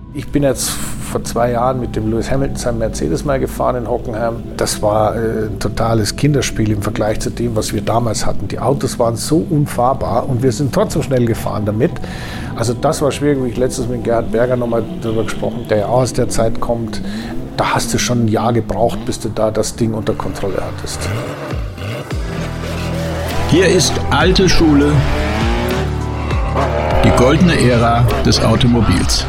Ich bin jetzt vor 2 Jahren mit dem Lewis Hamilton seinem Mercedes mal gefahren in Hockenheim. Das war ein totales Kinderspiel im Vergleich zu dem, was wir damals hatten. Die Autos waren so unfahrbar und wir sind trotzdem schnell gefahren damit. Also das war schwierig, wie ich letztens mit Gerhard Berger nochmal darüber gesprochen, der ja auch aus der Zeit kommt. Da hast du schon ein Jahr gebraucht, bis du da das Ding unter Kontrolle hattest. Hier ist alte Schule, die goldene Ära des Automobils.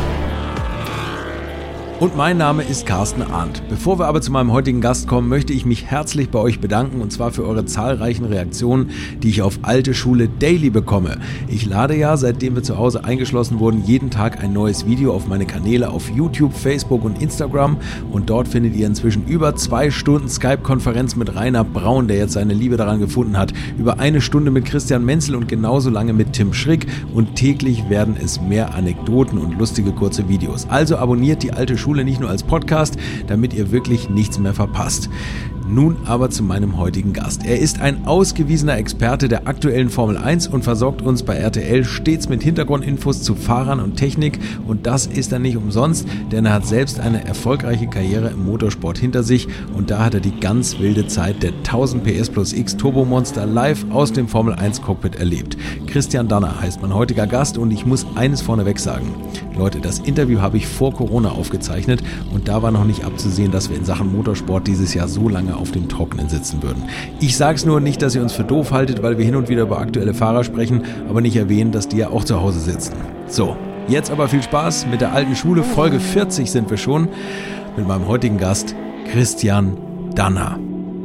Und mein Name ist Carsten Arndt. Bevor wir aber zu meinem heutigen Gast kommen, möchte ich mich herzlich bei euch bedanken, und zwar für eure zahlreichen Reaktionen, die ich auf Alte Schule Daily bekomme. Ich lade ja, seitdem wir zu Hause eingeschlossen wurden, jeden Tag ein neues Video auf meine Kanäle auf YouTube, Facebook und Instagram, und dort findet ihr inzwischen über 2 Stunden Skype-Konferenz mit Rainer Braun, der jetzt seine Liebe daran gefunden hat, über 1 Stunde mit Christian Menzel und genauso lange mit Tim Schrick, und täglich werden es mehr Anekdoten und lustige kurze Videos. Also abonniert die Alte Schule nicht nur als Podcast, damit ihr wirklich nichts mehr verpasst. Nun aber zu meinem heutigen Gast. Er ist ein ausgewiesener Experte der aktuellen Formel 1 und versorgt uns bei RTL stets mit Hintergrundinfos zu Fahrern und Technik, und das ist er nicht umsonst, denn er hat selbst eine erfolgreiche Karriere im Motorsport hinter sich, und da hat er die ganz wilde Zeit der 1000 PS plus X Turbomonster live aus dem Formel 1 Cockpit erlebt. Christian Danner heißt mein heutiger Gast, und ich muss eines vorneweg sagen. Leute, das Interview habe ich vor Corona aufgezeichnet, und da war noch nicht abzusehen, dass wir in Sachen Motorsport dieses Jahr so lange auf dem Trockenen sitzen würden. Ich sage es nur, nicht, dass ihr uns für doof haltet, weil wir hin und wieder über aktuelle Fahrer sprechen, aber nicht erwähnen, dass die ja auch zu Hause sitzen. So, jetzt aber viel Spaß mit der alten Schule. Folge 40 sind wir schon, mit meinem heutigen Gast Christian Danner.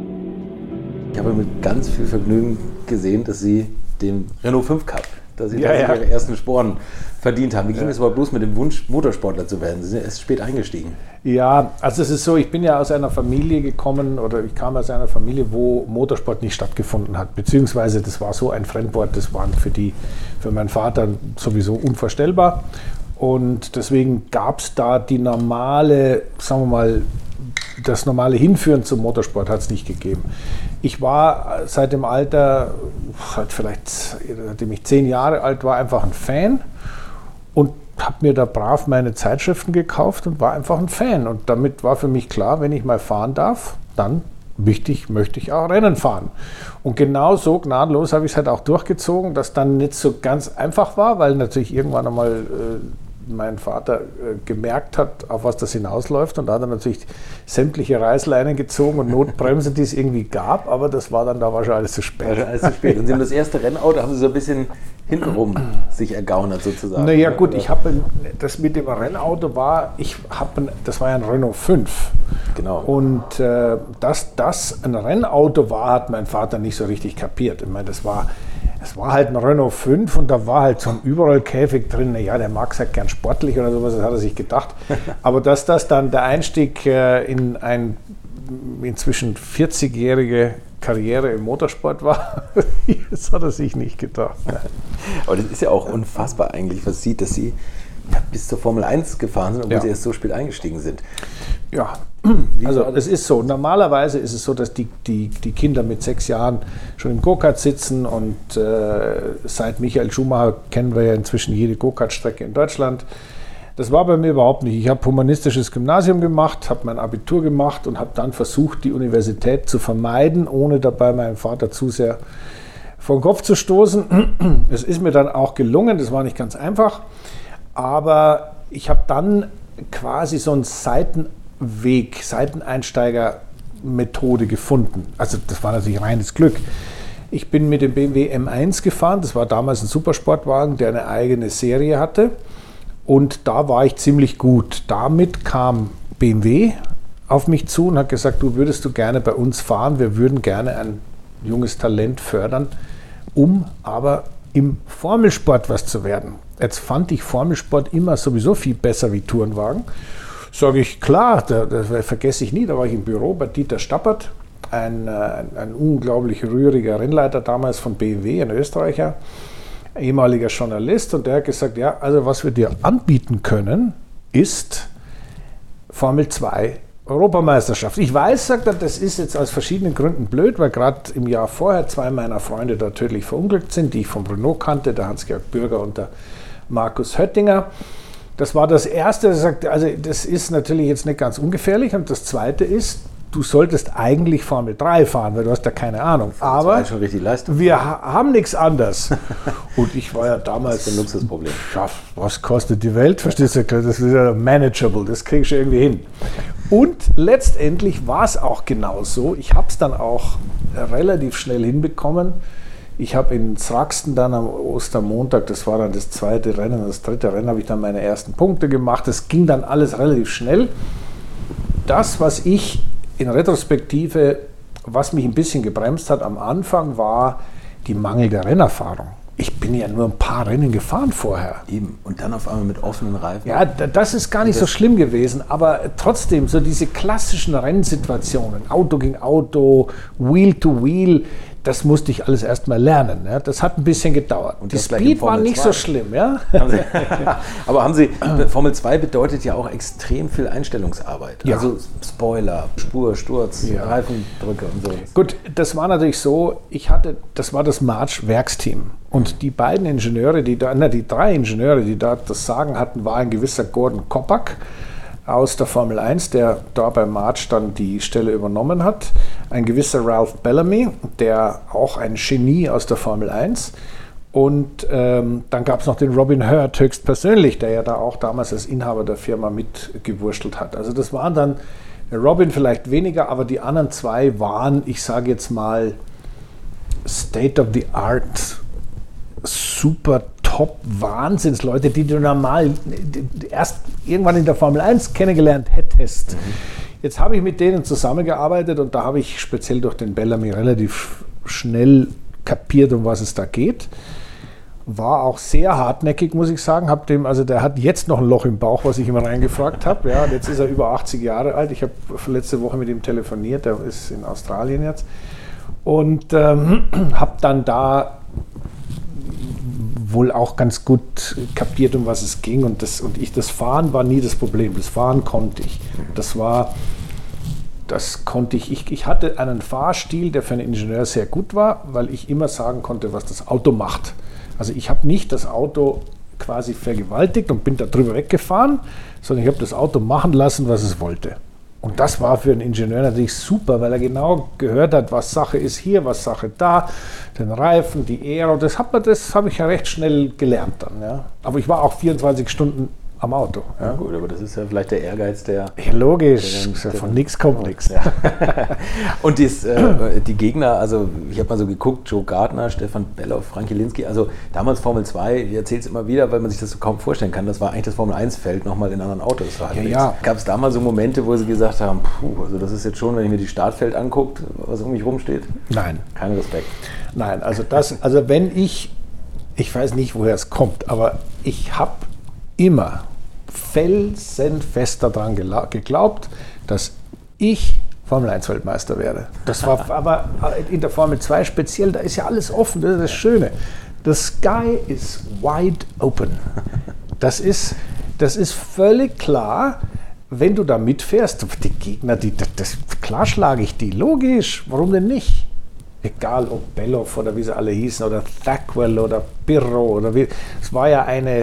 Ich habe mit ganz viel Vergnügen gesehen, dass Sie den Renault 5 Cup, dass Sie Ihre ersten Sporen verdient haben. Wie ging es überhaupt los mit dem Wunsch, Motorsportler zu werden? Sie sind erst spät eingestiegen. Ja, also es ist so, ich bin ja aus einer Familie gekommen, oder ich kam aus einer Familie, wo Motorsport nicht stattgefunden hat. Beziehungsweise das war so ein Fremdwort, das war für meinen Vater sowieso unvorstellbar. Und deswegen gab es da die normale, sagen wir mal, das normale Hinführen zum Motorsport hat es nicht gegeben. Ich war seit dem Alter, seitdem ich 10 Jahre alt war, einfach ein Fan und habe mir da brav meine Zeitschriften gekauft und war einfach ein Fan. Und damit war für mich klar, wenn ich mal fahren darf, dann möchte ich auch Rennen fahren. Und genau so gnadenlos habe ich es halt auch durchgezogen, das dann nicht so ganz einfach war, weil natürlich irgendwann einmal mein Vater gemerkt hat, auf was das hinausläuft, und da hat er natürlich sämtliche Reißleinen gezogen und Notbremse, die es irgendwie gab, aber das war dann da wahrscheinlich alles zu spät. Und Sie haben das erste Rennauto, haben Sie so ein bisschen hintenrum sich ergaunert sozusagen. Naja gut, ich habe das mit dem Rennauto das war ja ein Renault 5. Genau. Und dass das ein Rennauto war, hat mein Vater nicht so richtig kapiert. Ich meine, es war halt ein Renault 5 und da war halt so ein Überrollkäfig drin. Naja, der mag es halt gern sportlich oder sowas, das hat er sich gedacht. Aber dass das dann der Einstieg in ein inzwischen 40-jährige Karriere im Motorsport war, das hat er sich nicht gedacht. Aber das ist ja auch unfassbar eigentlich, was sieht, dass Sie bis zur Formel 1 gefahren sind, obwohl Sie erst so spät eingestiegen sind. Ja, also es ist so. Normalerweise ist es so, dass die Kinder mit 6 Jahren schon im Go-Kart sitzen, und seit Michael Schumacher kennen wir ja inzwischen jede Go-Kart-Strecke in Deutschland. Das war bei mir überhaupt nicht. Ich habe humanistisches Gymnasium gemacht, habe mein Abitur gemacht und habe dann versucht, die Universität zu vermeiden, ohne dabei meinen Vater zu sehr vor den Kopf zu stoßen. Es ist mir dann auch gelungen, das war nicht ganz einfach, aber ich habe dann quasi so einen Seiteneinsteiger-Methode gefunden. Also das war natürlich reines Glück. Ich bin mit dem BMW M1 gefahren, das war damals ein Supersportwagen, der eine eigene Serie hatte. Und da war ich ziemlich gut. Damit kam BMW auf mich zu und hat gesagt, würdest du gerne bei uns fahren, wir würden gerne ein junges Talent fördern, um aber im Formelsport was zu werden. Jetzt fand ich Formelsport immer sowieso viel besser wie Tourenwagen. Sage ich, klar, das vergesse ich nie, da war ich im Büro bei Dieter Stappert, ein unglaublich rühriger Rennleiter damals von BMW, ein Österreicher, ehemaliger Journalist, und der hat gesagt, ja, also was wir dir anbieten können, ist Formel 2 Europameisterschaft. Ich weiß, sagt er, das ist jetzt aus verschiedenen Gründen blöd, weil gerade im Jahr vorher 2 meiner Freunde da tödlich verunglückt sind, die ich vom Renault kannte, der Hans-Georg Bürger und der Markus Höttinger. Das war das Erste, das sagte, also das ist natürlich jetzt nicht ganz ungefährlich. Und das Zweite ist, du solltest eigentlich Formel 3 fahren, weil du hast da keine Ahnung. Aber das war schon richtig Leistung. Wir haben nichts anderes. Und ich war ja damals... Das ist ein Luxusproblem. Ja, was kostet die Welt? Verstehst du? Das ist ja manageable, das kriegst du irgendwie hin. Und letztendlich war es auch genauso. Ich habe es dann auch relativ schnell hinbekommen. Ich habe in Sraxten dann am Ostermontag, das war dann das zweite Rennen, das dritte Rennen, habe ich dann meine ersten Punkte gemacht. Das ging dann alles relativ schnell. Das, was ich in Retrospektive, was mich ein bisschen gebremst hat am Anfang, war die mangelnde Rennerfahrung. Ich bin ja nur ein paar Rennen gefahren vorher. Eben. Und dann auf einmal mit offenen Reifen. Ja, das ist gar nicht so schlimm gewesen, aber trotzdem, so diese klassischen Rennsituationen, Auto gegen Auto, Wheel to Wheel, das musste ich alles erstmal lernen. Ja. Das hat ein bisschen gedauert. Und die Speed war nicht so schlimm. Ja? Aber haben Sie, Formel 2 bedeutet ja auch extrem viel Einstellungsarbeit. Ja. Also Spoiler, Spur, Sturz, Reifendrücke und so. Gut, das war natürlich so, das war das March-Werksteam. Und die beiden Ingenieure, die drei Ingenieure, die da das Sagen hatten, war ein gewisser Gordon Koppak aus der Formel 1, der da bei March dann die Stelle übernommen hat. Ein gewisser Ralph Bellamy, der auch ein Genie aus der Formel 1. Und dann gab es noch den Robin Hurt höchstpersönlich, der ja da auch damals als Inhaber der Firma mitgewurschtelt hat. Also das waren dann, Robin vielleicht weniger, aber die anderen zwei waren, ich sage jetzt mal, State of the Art, super Top-Wahnsinnsleute, die du normal erst irgendwann in der Formel 1 kennengelernt hättest. Jetzt habe ich mit denen zusammengearbeitet und da habe ich speziell durch den Bellamy relativ schnell kapiert, um was es da geht. War auch sehr hartnäckig, muss ich sagen. Der hat jetzt noch ein Loch im Bauch, was ich immer reingefragt habe. Ja, jetzt ist er über 80 Jahre alt. Ich habe letzte Woche mit ihm telefoniert, der ist in Australien jetzt. Und habe dann da wohl auch ganz gut kapiert, um was es ging. Und das Fahren war nie das Problem. Das Fahren konnte ich. Das konnte ich. Ich hatte einen Fahrstil, der für einen Ingenieur sehr gut war, weil ich immer sagen konnte, was das Auto macht. Also ich habe nicht das Auto quasi vergewaltigt und bin da drüber weggefahren, sondern ich habe das Auto machen lassen, was es wollte. Und das war für einen Ingenieur natürlich super, weil er genau gehört hat, was Sache ist hier, was Sache da, den Reifen, die Aero, das habe ich ja recht schnell gelernt dann. Ja. Aber ich war auch 24 Stunden am Auto. Ja. Gut, aber das ist ja vielleicht der Ehrgeiz, der... Ja, logisch, von nichts kommt nichts. Ja. Und die Gegner, also ich habe mal so geguckt, Joe Gardner, Stefan Bellow, Frank Jelinski, also damals Formel 2, ich erzähle es immer wieder, weil man sich das so kaum vorstellen kann, das war eigentlich das Formel 1-Feld nochmal in anderen Autos. Ja. Gab es da mal so Momente, wo Sie gesagt haben, also das ist jetzt schon, wenn ich mir die Startfeld angucke, was um mich rumsteht? Nein. Kein Respekt. Nein, also wenn ich weiß nicht, woher es kommt, aber ich habe immer felsenfest daran geglaubt, dass ich Formel 1 Weltmeister werde. Das war aber in der Formel 2 speziell, da ist ja alles offen, das ist das Schöne. The sky is wide open. Das ist völlig klar, wenn du da mitfährst, die Gegner, klar schlage ich die, logisch, warum denn nicht? Egal ob Bellow oder wie sie alle hießen, oder Thackwell oder Pirro, oder wie, es war ja eine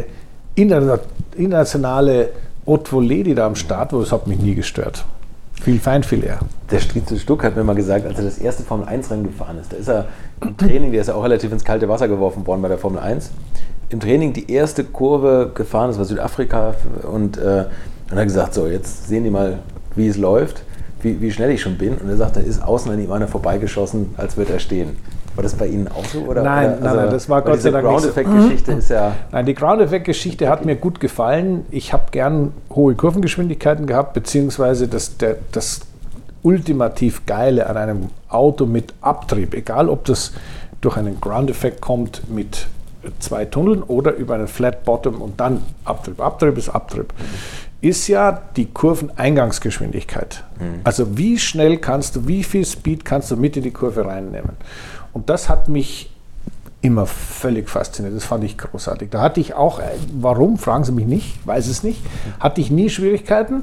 internationale Haute Volée, die da am Start war, das hat mich nie gestört. Viel eher. Der Strietze Stuck hat mir mal gesagt, als er das erste Formel-1-Rennen gefahren ist, da ist er im Training, der ist ja auch relativ ins kalte Wasser geworfen worden bei der Formel 1, im Training die erste Kurve gefahren, das war Südafrika, und hat gesagt, so, jetzt sehen die mal, wie es läuft, wie schnell ich schon bin. Und er sagt, da ist außen an ihm einer vorbeigeschossen, als würde er stehen. War das bei Ihnen auch so? Oder? Nein, das war Gott sei Dank nicht so. Die Ground-Effekt-Geschichte ist ja... Nein, die Ground-Effekt-Geschichte hat mir gut gefallen. Ich habe gern hohe Kurvengeschwindigkeiten gehabt, beziehungsweise das ultimativ Geile an einem Auto mit Abtrieb, egal ob das durch einen Ground-Effekt kommt mit 2 Tunneln oder über einen Flat Bottom und dann Abtrieb. Abtrieb ist Abtrieb. Ist ja die Kurveneingangsgeschwindigkeit. Also wie schnell wie viel Speed kannst du mit in die Kurve reinnehmen? Und das hat mich immer völlig fasziniert. Das fand ich großartig. Da hatte ich auch, warum, fragen Sie mich nicht, weiß es nicht, hatte ich nie Schwierigkeiten.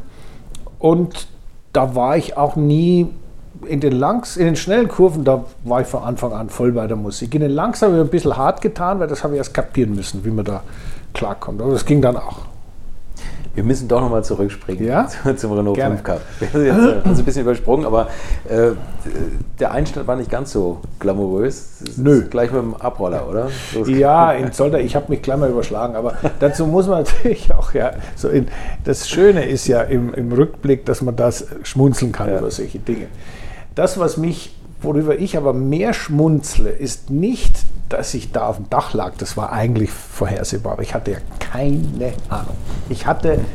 Und da war ich auch nie in den schnellen Kurven, da war ich von Anfang an voll bei der Musik. In den langsamen habe ich ein bisschen hart getan, weil das habe ich erst kapieren müssen, wie man da klarkommt. Aber das ging dann auch. Wir müssen doch nochmal zurückspringen zum Renault 5 Cup. Wir haben jetzt ein bisschen übersprungen, aber der Einstand war nicht ganz so glamourös. Nö. Gleich mit dem Abroller, oder? Ja, in Zolder, ich habe mich gleich mal überschlagen, aber dazu muss man natürlich auch, das Schöne ist ja im Rückblick, dass man das schmunzeln kann über solche Dinge. Das, worüber ich aber mehr schmunzle, ist nicht, dass ich da auf dem Dach lag. Das war eigentlich vorhersehbar, aber ich hatte ja keine Ahnung. Ich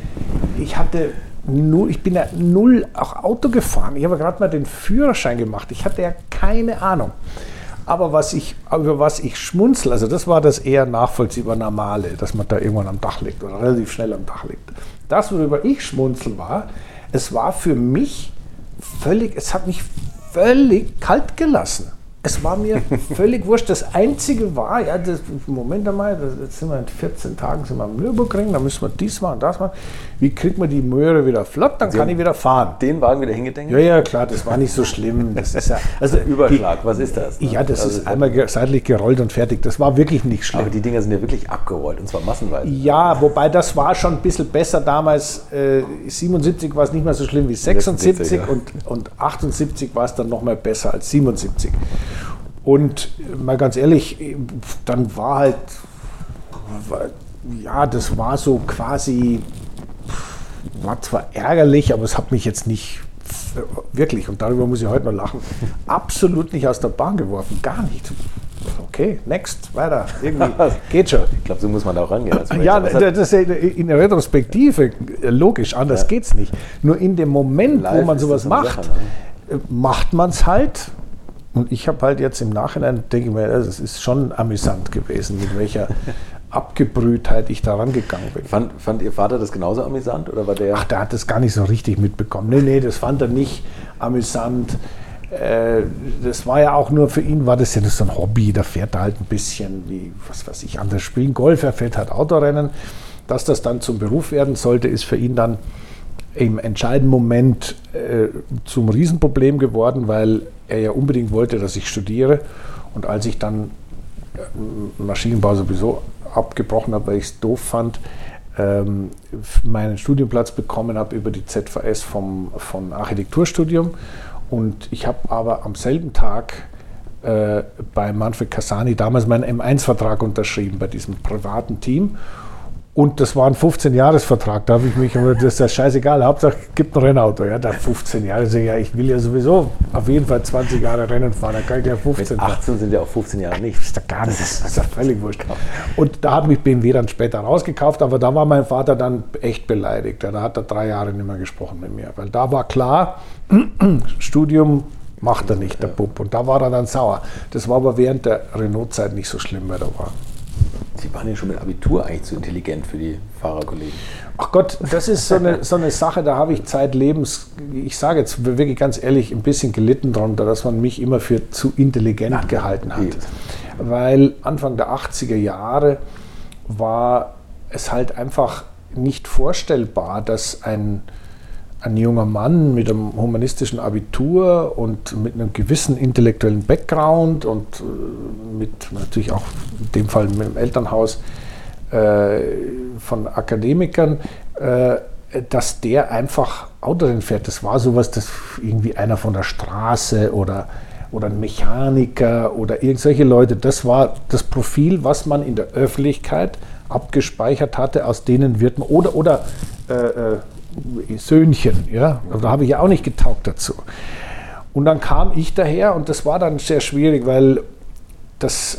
bin ja null auch Auto gefahren. Ich habe gerade mal den Führerschein gemacht. Ich hatte ja keine Ahnung. Aber über was ich schmunzel, also das war das eher nachvollziehbar Normale, dass man da irgendwann am Dach liegt oder relativ schnell am Dach liegt. Das, worüber ich schmunzel es war für mich es hat mich völlig kalt gelassen. Es war mir völlig wurscht. Das Einzige war, Moment einmal, jetzt sind wir in 14 Tagen sind wir am Nürburgring, da müssen wir dies machen, das machen. Wie kriegt man die Möhre wieder flott, dann kann ich wieder fahren. Den Wagen wieder hingedenkt? Ja, klar, das war nicht so schlimm. Das ist Überschlag, was ist das? Ja, das ist einmal seitlich gerollt und fertig. Das war wirklich nicht schlimm. Aber die Dinger sind ja wirklich abgerollt, und zwar massenweise. Ja, wobei das war schon ein bisschen besser damals. 77 war es nicht mehr so schlimm wie 76 und 78 war es dann noch mal besser als 77. Und mal ganz ehrlich, dann das war so quasi, war zwar ärgerlich, aber es hat mich jetzt nicht wirklich, und darüber muss ich heute noch lachen, absolut nicht aus der Bahn geworfen, gar nicht. Okay, next, weiter, irgendwie, geht schon. Ich glaube, so muss man da auch rangehen. Ja, das ist in der Retrospektive logisch, anders geht's nicht. Nur in dem Moment, wo man sowas macht, macht man es halt. Und ich habe halt jetzt im Nachhinein, denke ich mir, es ist schon amüsant gewesen, mit welcher Abgebrühtheit ich da rangegangen bin. Fand Ihr Vater das genauso amüsant? Oder war der? Ach, der hat das gar nicht so richtig mitbekommen. Nee, das fand er nicht amüsant. Das war ja auch nur für ihn, war das ja so ein Hobby. Da fährt er halt ein bisschen, wie, was weiß ich, anders spielen. Golf, er fährt halt Autorennen. Dass das dann zum Beruf werden sollte, ist für ihn dann im entscheidenden Moment zum Riesenproblem geworden, weil er ja unbedingt wollte, dass ich studiere. Und als ich dann Maschinenbau sowieso abgebrochen habe, weil ich es doof fand, meinen Studienplatz bekommen habe über die ZVS vom Architekturstudium. Und ich habe aber am selben Tag bei Manfred Cassani damals meinen M1-Vertrag unterschrieben, bei diesem privaten Team. Und das war ein 15-Jahres-Vertrag, da habe ich mich, das ist ja scheißegal, Hauptsache es gibt ein Rennauto. Ja, da 15 Jahre, also ja, ich will ja sowieso auf jeden Fall 20 Jahre Rennen fahren, da kann ich ja 15 fahren. 18 sind ja auch 15 Jahre nicht. Das ist doch gar nicht, das ist ja völlig wurscht. Und da hat mich BMW dann später rausgekauft, aber da war mein Vater dann echt beleidigt. Da hat er 3 Jahre nicht mehr gesprochen mit mir, weil da war klar, Studium macht er nicht, der Bub. Und da war er dann sauer. Das war aber während der Renault-Zeit nicht so schlimm, weil da war. Sie waren ja schon mit Abitur eigentlich zu intelligent für die Fahrerkollegen. Ach Gott, das ist so eine Sache, da habe ich zeitlebens, ich sage jetzt wirklich ganz ehrlich, ein bisschen gelitten darunter, dass man mich immer für zu intelligent gehalten hat. Weil Anfang der 80er Jahre war es halt einfach nicht vorstellbar, dass ein junger Mann mit einem humanistischen Abitur und mit einem gewissen intellektuellen Background und mit natürlich auch in dem Fall mit dem Elternhaus von Akademikern, dass der einfach Autorennen fährt. Das war sowas, das irgendwie einer von der Straße oder ein Mechaniker oder irgendwelche Leute. Das war das Profil, was man in der Öffentlichkeit abgespeichert hatte, aus denen wird man oder Söhnchen, ja, da habe ich ja auch nicht getaugt dazu. Und dann kam ich daher und das war dann sehr schwierig, weil das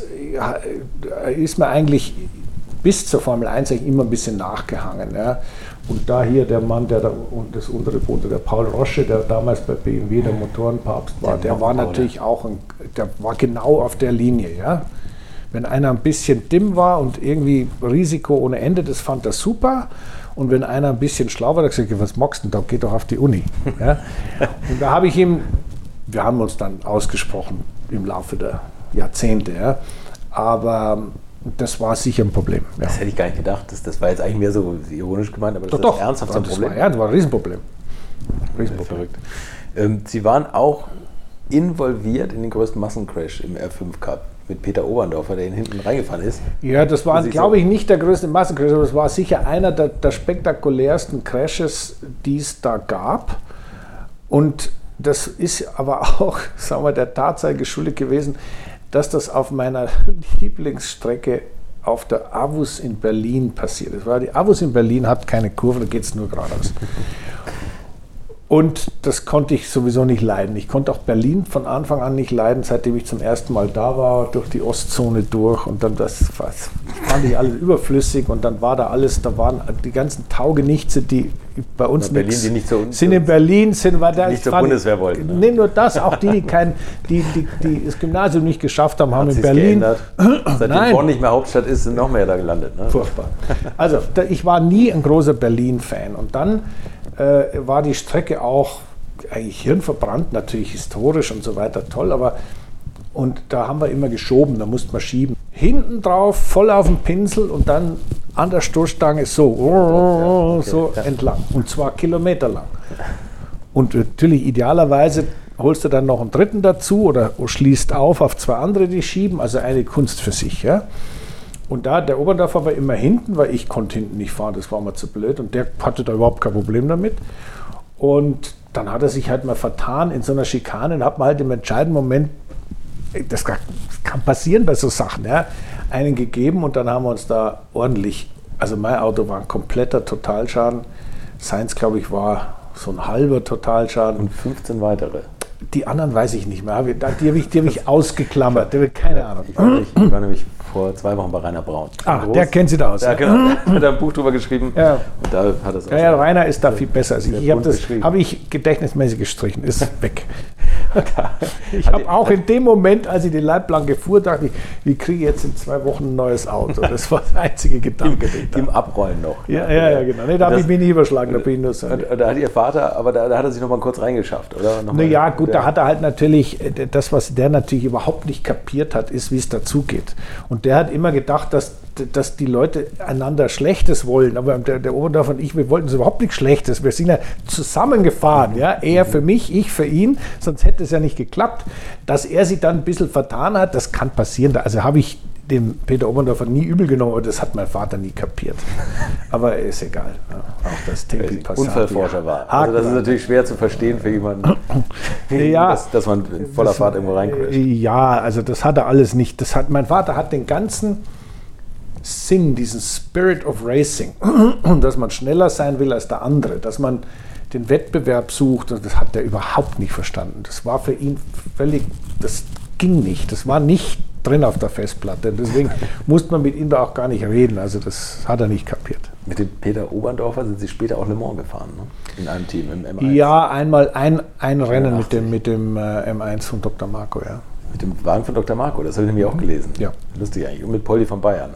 ist mir eigentlich bis zur Formel 1 eigentlich immer ein bisschen nachgehangen. Ja. Und da hier der Mann, der da das untere wohnte, der Paul Rosche, der damals bei BMW der Motorenpapst war, der war natürlich auch, der war genau auf der Linie. Ja. Wenn einer ein bisschen dimm war und irgendwie Risiko ohne Ende, das fand er super. Und wenn einer ein bisschen schlau war, hat er gesagt, was magst du denn da, geh doch auf die Uni. Ja? Und da habe ich wir haben uns dann ausgesprochen im Laufe der Jahrzehnte, ja? Aber das war sicher ein Problem. Ja. Das hätte ich gar nicht gedacht, das war jetzt eigentlich mehr so ironisch gemeint, aber das ist ernsthaft ein Problem. Das war ein Riesenproblem. Verrückt. Sie waren auch involviert in den größten Massencrash im R5 Cup. mit Peter Oberndorfer, der ihn hinten reingefahren ist. Ja, das war, glaube ich, nicht der größte Massencrash, aber es war sicher einer der spektakulärsten Crashes, die es da gab. Und das ist aber auch, sagen wir, der Tatsache geschuldet gewesen, dass das auf meiner Lieblingsstrecke auf der AWUS in Berlin passiert ist. Weil die AWUS in Berlin hat keine Kurve, da geht es nur geradeaus. Und das konnte ich sowieso nicht leiden. Ich konnte auch Berlin von Anfang an nicht leiden, seitdem ich zum ersten Mal da war, durch die Ostzone durch. Und dann fand ich alles überflüssig. Und dann war da alles, da waren die ganzen Taugenichtse, die bei uns Berlin, die nicht zu uns sind in Berlin, nicht zur Bundeswehr wollten. Ne? Nicht nur das, auch die das Gymnasium nicht geschafft haben, haben in Berlin. Geändert. Seitdem Bonn nicht mehr Hauptstadt ist, sind noch mehr da gelandet. Ne? Furchtbar. Also ich war nie ein großer Berlin-Fan. Und dann war die Strecke auch eigentlich hirnverbrannt, natürlich historisch und so weiter, toll, aber und da haben wir immer geschoben, da musste man schieben. Hinten drauf, voll auf den Pinsel und dann an der Stoßstange so entlang und zwar kilometerlang. Und natürlich idealerweise holst du dann noch einen dritten dazu oder schließt auf zwei andere, die schieben, also eine Kunst für sich. Ja? Und da, der Oberndorfer war immer hinten, weil ich konnte hinten nicht fahren, das war mir zu blöd. Und der hatte da überhaupt kein Problem damit. Und dann hat er sich halt mal vertan in so einer Schikane und hat man halt im entscheidenden Moment, das kann passieren bei so Sachen, ja, einen gegeben. Und dann haben wir uns da ordentlich, also mein Auto war ein kompletter Totalschaden. Seins, glaube ich, war so ein halber Totalschaden. Und 15 weitere. Die anderen weiß ich nicht mehr. Die habe ich ausgeklammert. Keine Ahnung. Ich war nämlich vor 2 Wochen bei Rainer Braun. Der kennt sich da aus. Ja, genau. Der hat ein Buch drüber geschrieben. Ja. Und da hat es ja, Rainer ist da viel besser als ich. Habe ich gedächtnismäßig gestrichen. Ist weg. Ich habe auch in dem Moment, als ich die Leitplanke fuhr, dachte ich, wie kriege ich jetzt in 2 Wochen ein neues Auto? Das war der einzige Gedanke. Im Abrollen noch. Ja, genau. Nee, da habe ich mich nicht überschlagen. Da bin ich nur so. Da hat Ihr Vater, aber da hat er sich noch mal kurz reingeschafft, oder? Naja, gut, da hat er halt natürlich, das, was der natürlich überhaupt nicht kapiert hat, ist, wie es dazugeht. Und der hat immer gedacht, dass die Leute einander Schlechtes wollen. Aber der Oberndorfer und ich, wir wollten so überhaupt nichts Schlechtes. Wir sind ja zusammengefahren. Ja? Er für mich, ich für ihn. Sonst hätte es ja nicht geklappt. Dass er sich dann ein bisschen vertan hat, das kann passieren. Also habe ich dem Peter Oberndorfer nie übel genommen, aber das hat mein Vater nie kapiert. Aber ist egal. Ja, auch das Tempi Passat. Unfallforscher war. Also das ist natürlich schwer zu verstehen für jemanden, dass man in voller Fahrt irgendwo reincrasht. Ja, also das hat er alles nicht. Mein Vater hat den ganzen Sinn, diesen Spirit of Racing, dass man schneller sein will als der andere, dass man den Wettbewerb sucht, und das hat er überhaupt nicht verstanden. Das war für ihn völlig, das ging nicht, das war nicht drin auf der Festplatte. Deswegen musste man mit ihm da auch gar nicht reden, also das hat er nicht kapiert. Mit dem Peter Oberndorfer sind Sie später auch Le Mans gefahren, ne? In einem Team, im M1? Ja, einmal ein Rennen mit dem M1 von Dr. Marco, ja. Mit dem Wagen von Dr. Marco, das habe ich nämlich auch gelesen. Ja. Lustig eigentlich. Und mit Poldi von Bayern.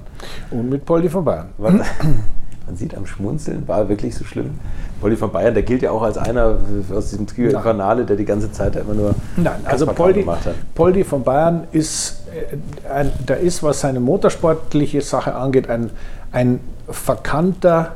Man sieht am Schmunzeln, war wirklich so schlimm. Poldi von Bayern, der gilt ja auch als einer aus diesem Trio Infernale, der die ganze Zeit da immer nur gemacht hat. Poldi von Bayern ist, was seine motorsportliche Sache angeht, ein verkannter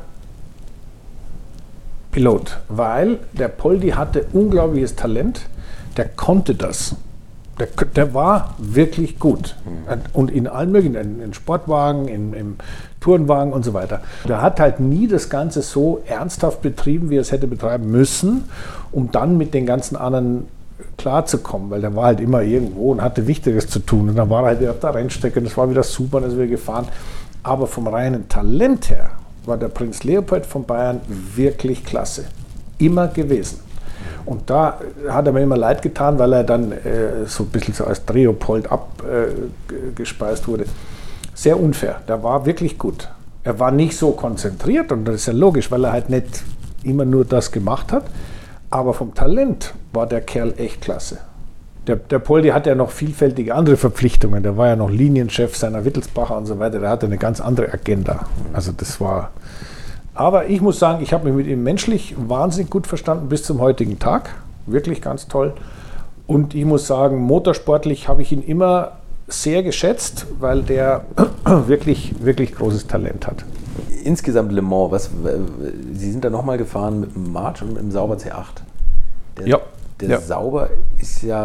Pilot. Weil der Poldi hatte unglaubliches Talent, der konnte das. Der war wirklich gut. Und in allen möglichen, in Sportwagen, im Tourenwagen und so weiter. Der hat halt nie das Ganze so ernsthaft betrieben, wie er es hätte betreiben müssen, um dann mit den ganzen anderen klarzukommen, weil der war halt immer irgendwo und hatte Wichtiges zu tun. Und dann war er halt wieder auf der Rennstrecke und das war wieder super und ist wieder gefahren. Aber vom reinen Talent her war der Prinz Leopold von Bayern wirklich klasse. Immer gewesen. Und da hat er mir immer leid getan, weil er dann so ein bisschen so als Dreopold abgespeist wurde. Sehr unfair. Der war wirklich gut. Er war nicht so konzentriert und das ist ja logisch, weil er halt nicht immer nur das gemacht hat. Aber vom Talent war der Kerl echt klasse. Der Poldi hat ja noch vielfältige andere Verpflichtungen. Der war ja noch Linienchef seiner Wittelsbacher und so weiter. Der hatte eine ganz andere Agenda. Also das war... Aber ich muss sagen, ich habe mich mit ihm menschlich wahnsinnig gut verstanden bis zum heutigen Tag. Wirklich ganz toll. Und ich muss sagen, motorsportlich habe ich ihn immer sehr geschätzt, weil der wirklich, wirklich großes Talent hat. Insgesamt Le Mans, Sie sind da nochmal gefahren mit dem March und mit dem Sauber C8. Der Sauber ist ja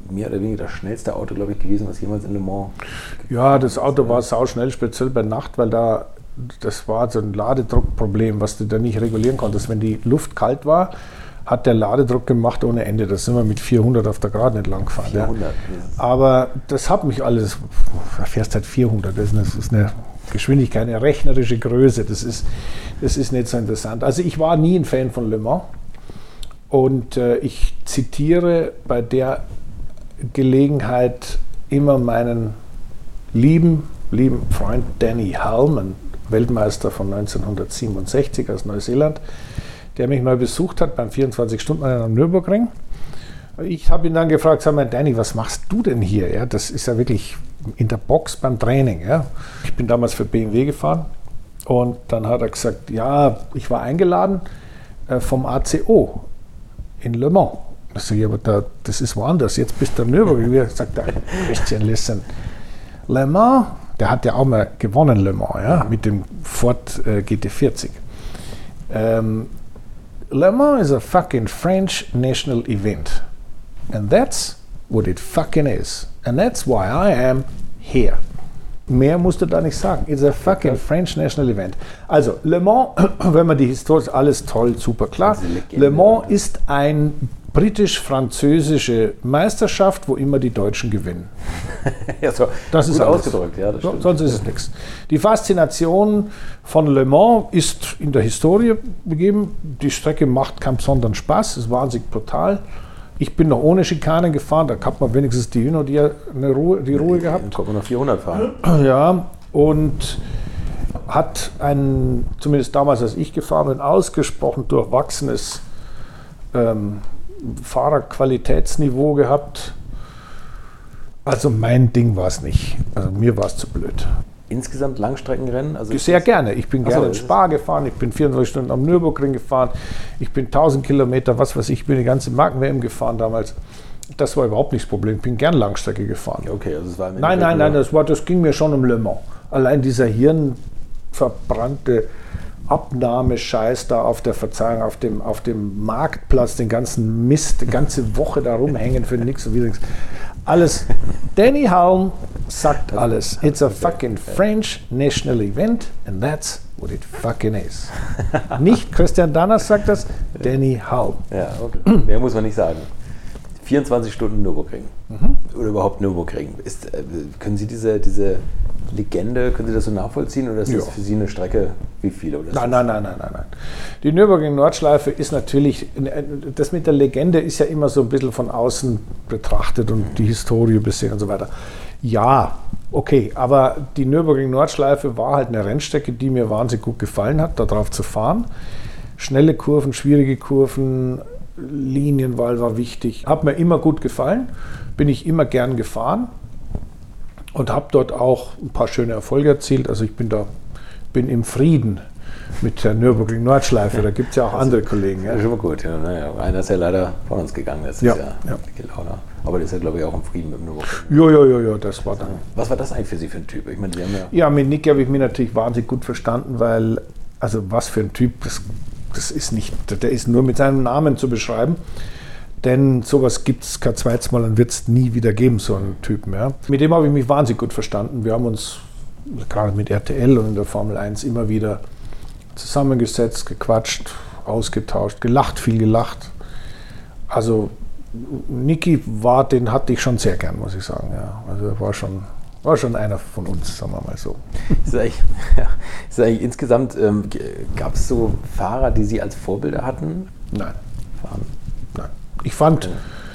mehr oder weniger das schnellste Auto, glaube ich, gewesen, was jemals in Le Mans. Ja, das Auto war sauschnell, speziell bei Nacht, weil das war so ein Ladedruckproblem, was du da nicht regulieren konntest. Wenn die Luft kalt war, hat der Ladedruck gemacht ohne Ende. Da sind wir mit 400 auf der Geraden entlang gefahren. 400, ja. Aber das hat mich alles, du fährst halt 400, das ist eine Geschwindigkeit, eine rechnerische Größe, das ist nicht so interessant. Also ich war nie ein Fan von Le Mans und ich zitiere bei der Gelegenheit immer meinen lieben Freund Danny Hulme, ein Weltmeister von 1967 aus Neuseeland, der mich mal besucht hat beim 24-Stunden-Rennen am Nürburgring. Ich habe ihn dann gefragt, sag mal, Danny, was machst du denn hier? Ja, das ist ja wirklich in der Box beim Training. Ja. Ich bin damals für BMW gefahren und dann hat er gesagt, ja, ich war eingeladen vom ACO in Le Mans. Ich sage, ja, aber das ist woanders, jetzt bist du am Nürburgring. Er sagt, Christian, listen, Le Mans, der hat ja auch mal gewonnen, Le Mans, ja, mit dem Ford GT40. Le Mans is a fucking French national event. And that's what it fucking is. And that's why I am here. Mehr musst du da nicht sagen. It's a fucking French national event. Also, Le Mans, wenn man die Historie, alles toll, super klar. Le Mans ist eine britisch-französische Meisterschaft, wo immer die Deutschen gewinnen. Ja, so das ist ausgedrückt, ja, das stimmt. Sonst ist es nichts. Die Faszination von Le Mans ist in der Historie begeben. Die Strecke macht keinen besonderen Spaß, ist wahnsinnig brutal. Ich bin noch ohne Schikanen gefahren, da hat man wenigstens die Ruhe gehabt. Dann konnte man noch 400 fahren. Ja, und hat zumindest damals, als ich gefahren bin, ausgesprochen durchwachsenes Fahrerqualitätsniveau gehabt. Also mein Ding war es nicht. Also mir war es zu blöd. Insgesamt Langstreckenrennen? Also sehr gerne. Ich bin gerne in Spa gefahren, ich bin 24 Stunden am Nürburgring gefahren, ich bin 1000 Kilometer, was weiß ich, bin die ganze Marken-WM gefahren damals. Das war überhaupt nicht das Problem. Ich bin gern Langstrecke gefahren. Okay, also es war Nein, das ging mir schon um Le Mans. Allein dieser hirnverbrannte Abnahmescheiß da auf der Verzeihung, auf dem Marktplatz, den ganzen Mist, die ganze Woche da rumhängen für nichts und wieder nichts. Alles. Danny Hulme sagt alles. It's a fucking French national event and that's what it fucking is. Nicht Christian Danners sagt das, Danny Hulme. Ja, okay. Mehr muss man nicht sagen. 24 Stunden Nürburgring. Oder überhaupt Nürburgring. Können Sie diese Legende, können Sie das so nachvollziehen oder ist das für Sie eine Strecke wie viele? Oder Nein. Die Nürburgring-Nordschleife ist natürlich, das mit der Legende ist ja immer so ein bisschen von außen betrachtet und die Historie besehen und so weiter. Ja, okay, aber die Nürburgring-Nordschleife war halt eine Rennstrecke, die mir wahnsinnig gut gefallen hat, da drauf zu fahren. Schnelle Kurven, schwierige Kurven, Linienwahl war wichtig. Hat mir immer gut gefallen, bin ich immer gern gefahren und habe dort auch ein paar schöne Erfolge erzielt. Also ich bin im Frieden mit der Nürburgring-Nordschleife. Da gibt es ja auch andere Kollegen. Ja. Das ist schon mal gut. Ja. Naja, einer ist ja leider von uns gegangen. Das ist ja. Aber der ist ja, glaube ich, auch im Frieden mit dem Nürburgring. Ja, das war dann. Was war das eigentlich für Sie für ein Typ? Ich meine, Sie haben ja, mit Niki habe ich mich natürlich wahnsinnig gut verstanden, weil, also was für ein Typ, das ist nicht, der ist nur mit seinem Namen zu beschreiben. Denn sowas gibt es kein zweites Mal und wird es nie wieder geben, so einen Typen. Ja. Mit dem habe ich mich wahnsinnig gut verstanden. Wir haben uns gerade mit RTL und in der Formel 1 immer wieder zusammengesetzt, gequatscht, ausgetauscht, viel gelacht. Also Niki den hatte ich schon sehr gern, muss ich sagen. Ja. Also war schon einer von uns, sagen wir mal so. Ist eigentlich insgesamt, gab es so Fahrer, die Sie als Vorbilder hatten? Nein. Ich fand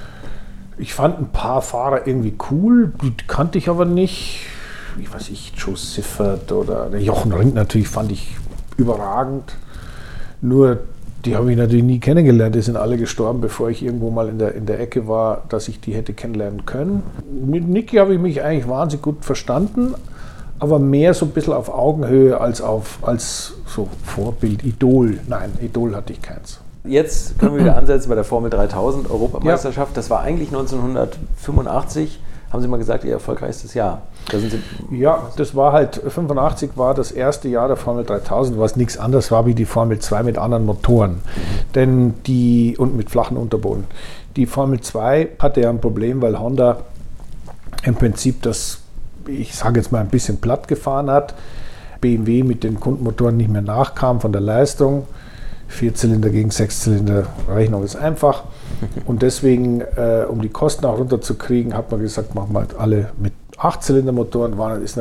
ein paar Fahrer irgendwie cool, die kannte ich aber nicht. Wie weiß ich, Joe Siffert oder der Jochen Rindt natürlich fand ich überragend. Nur die habe ich natürlich nie kennengelernt. Die sind alle gestorben, bevor ich irgendwo mal in der Ecke war, dass ich die hätte kennenlernen können. Mit Niki habe ich mich eigentlich wahnsinnig gut verstanden, aber mehr so ein bisschen auf Augenhöhe als so Vorbild, Idol. Nein, Idol hatte ich keins. Jetzt können wir wieder ansetzen bei der Formel 3000 Europameisterschaft. Ja. Das war eigentlich 1985, haben Sie mal gesagt, Ihr erfolgreichstes Jahr. Das war halt, 85 war das erste Jahr der Formel 3000, was nichts anderes war wie die Formel 2 mit anderen Motoren. und mit flachen Unterboden. Die Formel 2 hatte ja ein Problem, weil Honda im Prinzip das, ich sage jetzt mal, ein bisschen platt gefahren hat. BMW mit den Kundenmotoren nicht mehr nachkam von der Leistung. 4-Zylinder gegen 6-Zylinder, Rechnung ist einfach. Und deswegen, um die Kosten auch runterzukriegen, hat man gesagt, machen wir halt alle mit 8-Zylinder-Motoren.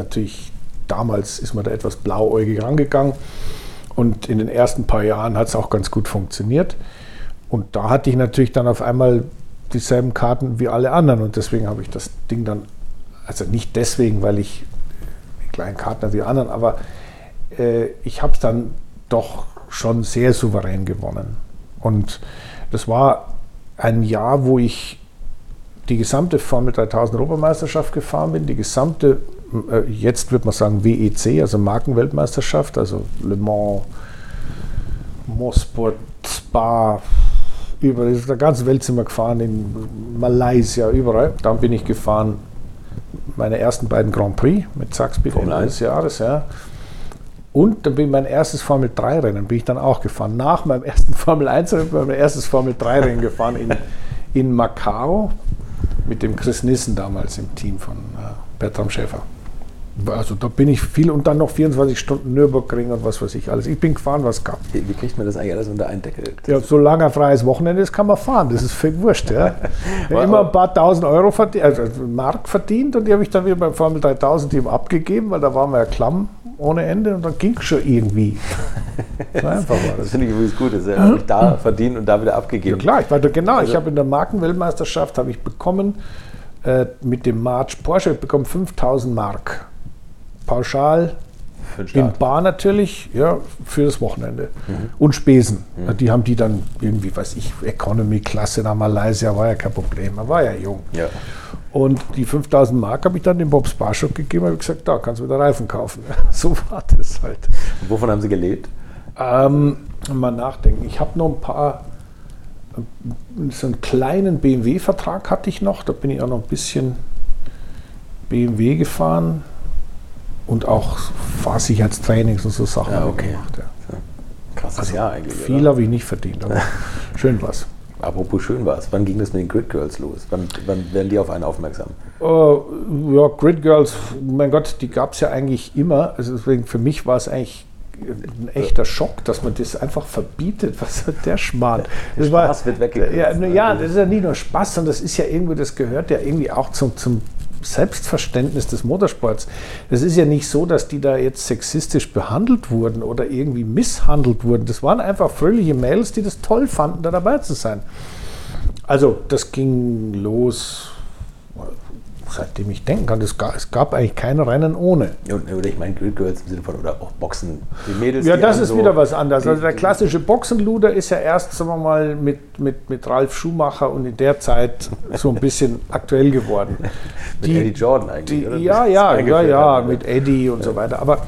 Damals ist man da etwas blauäugig rangegangen. Und in den ersten paar Jahren hat es auch ganz gut funktioniert. Und da hatte ich natürlich dann auf einmal dieselben Karten wie alle anderen. Und deswegen habe ich das Ding dann, also nicht deswegen, weil ich die kleinen Karten habe wie anderen, aber ich habe es dann doch schon sehr souverän gewonnen. Und das war ein Jahr, wo ich die gesamte Formel 3000 Europameisterschaft gefahren bin, die gesamte, jetzt würde man sagen WEC, also Markenweltmeisterschaft, also Le Mans, Mosport, Spa, überall, in der ganzen Welt sind wir gefahren, in Malaysia, überall. Dann bin ich gefahren, meine ersten beiden Grand Prix mit Zackspeed Ende des Jahres, ja. Und dann bin ich mein erstes Formel-3-Rennen, bin ich dann auch gefahren. Nach meinem ersten Formel-1-Rennen bin ich mein erstes Formel-3-Rennen gefahren in Macau mit dem Chris Nissen damals im Team von Bertram Schäfer. Also da bin ich viel und dann noch 24 Stunden Nürburgring und was weiß ich alles. Ich bin gefahren, was es gab. Wie kriegt man das eigentlich alles unter einen Deckel? Ja, solange ein freies Wochenende ist, kann man fahren. Das ist völlig wurscht. Ja. Immer ein paar tausend Euro Mark verdient und die habe ich dann wieder beim Formel 3000 Team abgegeben, weil da waren wir ja klamm ohne Ende und dann ging es schon irgendwie. So einfach war das. Das finde ich übrigens gut, das habe ich da verdient und da wieder abgegeben. Ja klar, ich habe in der Markenweltmeisterschaft habe ich bekommen mit dem March Porsche, ich bekomme 5.000 Mark. Pauschal, in Bar natürlich, ja, für das Wochenende. Und Spesen. Die haben die dann irgendwie, weiß ich, Economy-Klasse nach Malaysia, war ja kein Problem, man war ja jung. Ja. Und die 5.000 Mark habe ich dann dem Bob Sparshop gegeben und habe gesagt, da kannst du wieder Reifen kaufen. So war das halt. Und wovon haben Sie gelebt? Mal nachdenken. Ich habe noch ein paar, so einen kleinen BMW-Vertrag hatte ich noch, da bin ich auch noch ein bisschen BMW gefahren. Und auch Fahrsicherheitstrainings und so Sachen gemacht. Ja. Krasses Jahr eigentlich. Viel habe ich nicht verdient, aber schön war's. Apropos schön war's, wann ging das mit den Grid Girls los? Wann werden die auf einen aufmerksam? Ja, Grid Girls, mein Gott, die gab es ja eigentlich immer. Also deswegen für mich war es eigentlich ein echter Schock, dass man das einfach verbietet. Was ist der Schmarrn? Der Spaß wird weggekürzt. Ja, das ist ja nicht nur Spaß, sondern das ist ja irgendwie, das gehört ja irgendwie auch zum Selbstverständnis des Motorsports. Das ist ja nicht so, dass die da jetzt sexistisch behandelt wurden oder irgendwie misshandelt wurden. Das waren einfach fröhliche Mädels, die das toll fanden, da dabei zu sein. Also das ging los, seitdem ich denken kann. Es gab eigentlich keine Rennen ohne. Oder ich meine Grid Girls im Sinne von, oder auch Boxen. Die Mädels, ja, das ist so wieder was anderes. Also der klassische Boxenluder ist ja erst, sagen wir mal, mit Ralf Schumacher und in der Zeit so ein bisschen aktuell geworden. Mit Eddie Jordan eigentlich, oder? Ja, mit Eddie und so weiter. Aber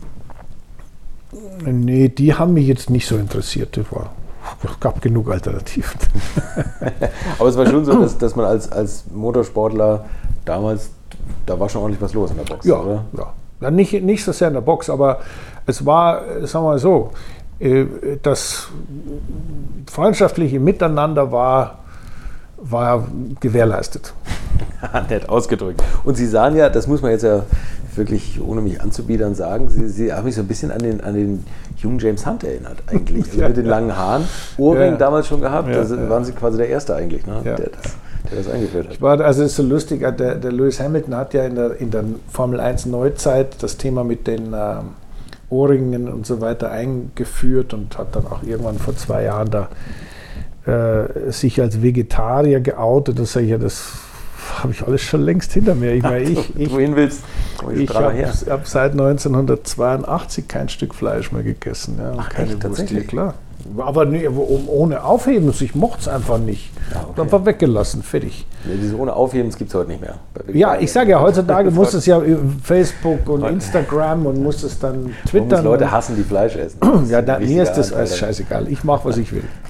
nee, die haben mich jetzt nicht so interessiert. Es gab genug Alternativen. Aber es war schon so, dass man als Motorsportler damals, da war schon ordentlich was los in der Box, oder? Ja. Nicht so sehr in der Box, aber es war, sagen wir mal so, das freundschaftliche Miteinander war gewährleistet. Nett ausgedrückt. Und Sie sahen ja, das muss man jetzt ja wirklich, ohne mich anzubiedern, sagen, Sie haben mich so ein bisschen an den jungen James Hunt erinnert eigentlich. Also mit den langen Haaren, Ohrring damals schon gehabt, waren Sie quasi der Erste eigentlich, ne? Der das eingeführt hat. Also es ist so lustig, der Lewis Hamilton hat ja in der Formel 1 Neuzeit das Thema mit den Ohrringen und so weiter eingeführt und hat dann auch irgendwann vor 2 Jahren da sich als Vegetarier geoutet. Das sage ich ja, das habe ich alles schon längst hinter mir. Wohin willst du? Ich habe seit 1982 kein Stück Fleisch mehr gegessen. Ja, ach, keine Wurst, tatsächlich, klar. Aber nee, ohne Aufheben, ich mochte es einfach nicht. Okay. Einfach weggelassen, fertig. Ja, diese ohne Aufheben gibt es heute nicht mehr. Ja, ich sage ja, heutzutage muss es ja Facebook und Instagram und muss es dann twittern. Leute hassen, die Fleisch essen. Ja, mir ist das alles scheißegal. Ich mache, was ich will.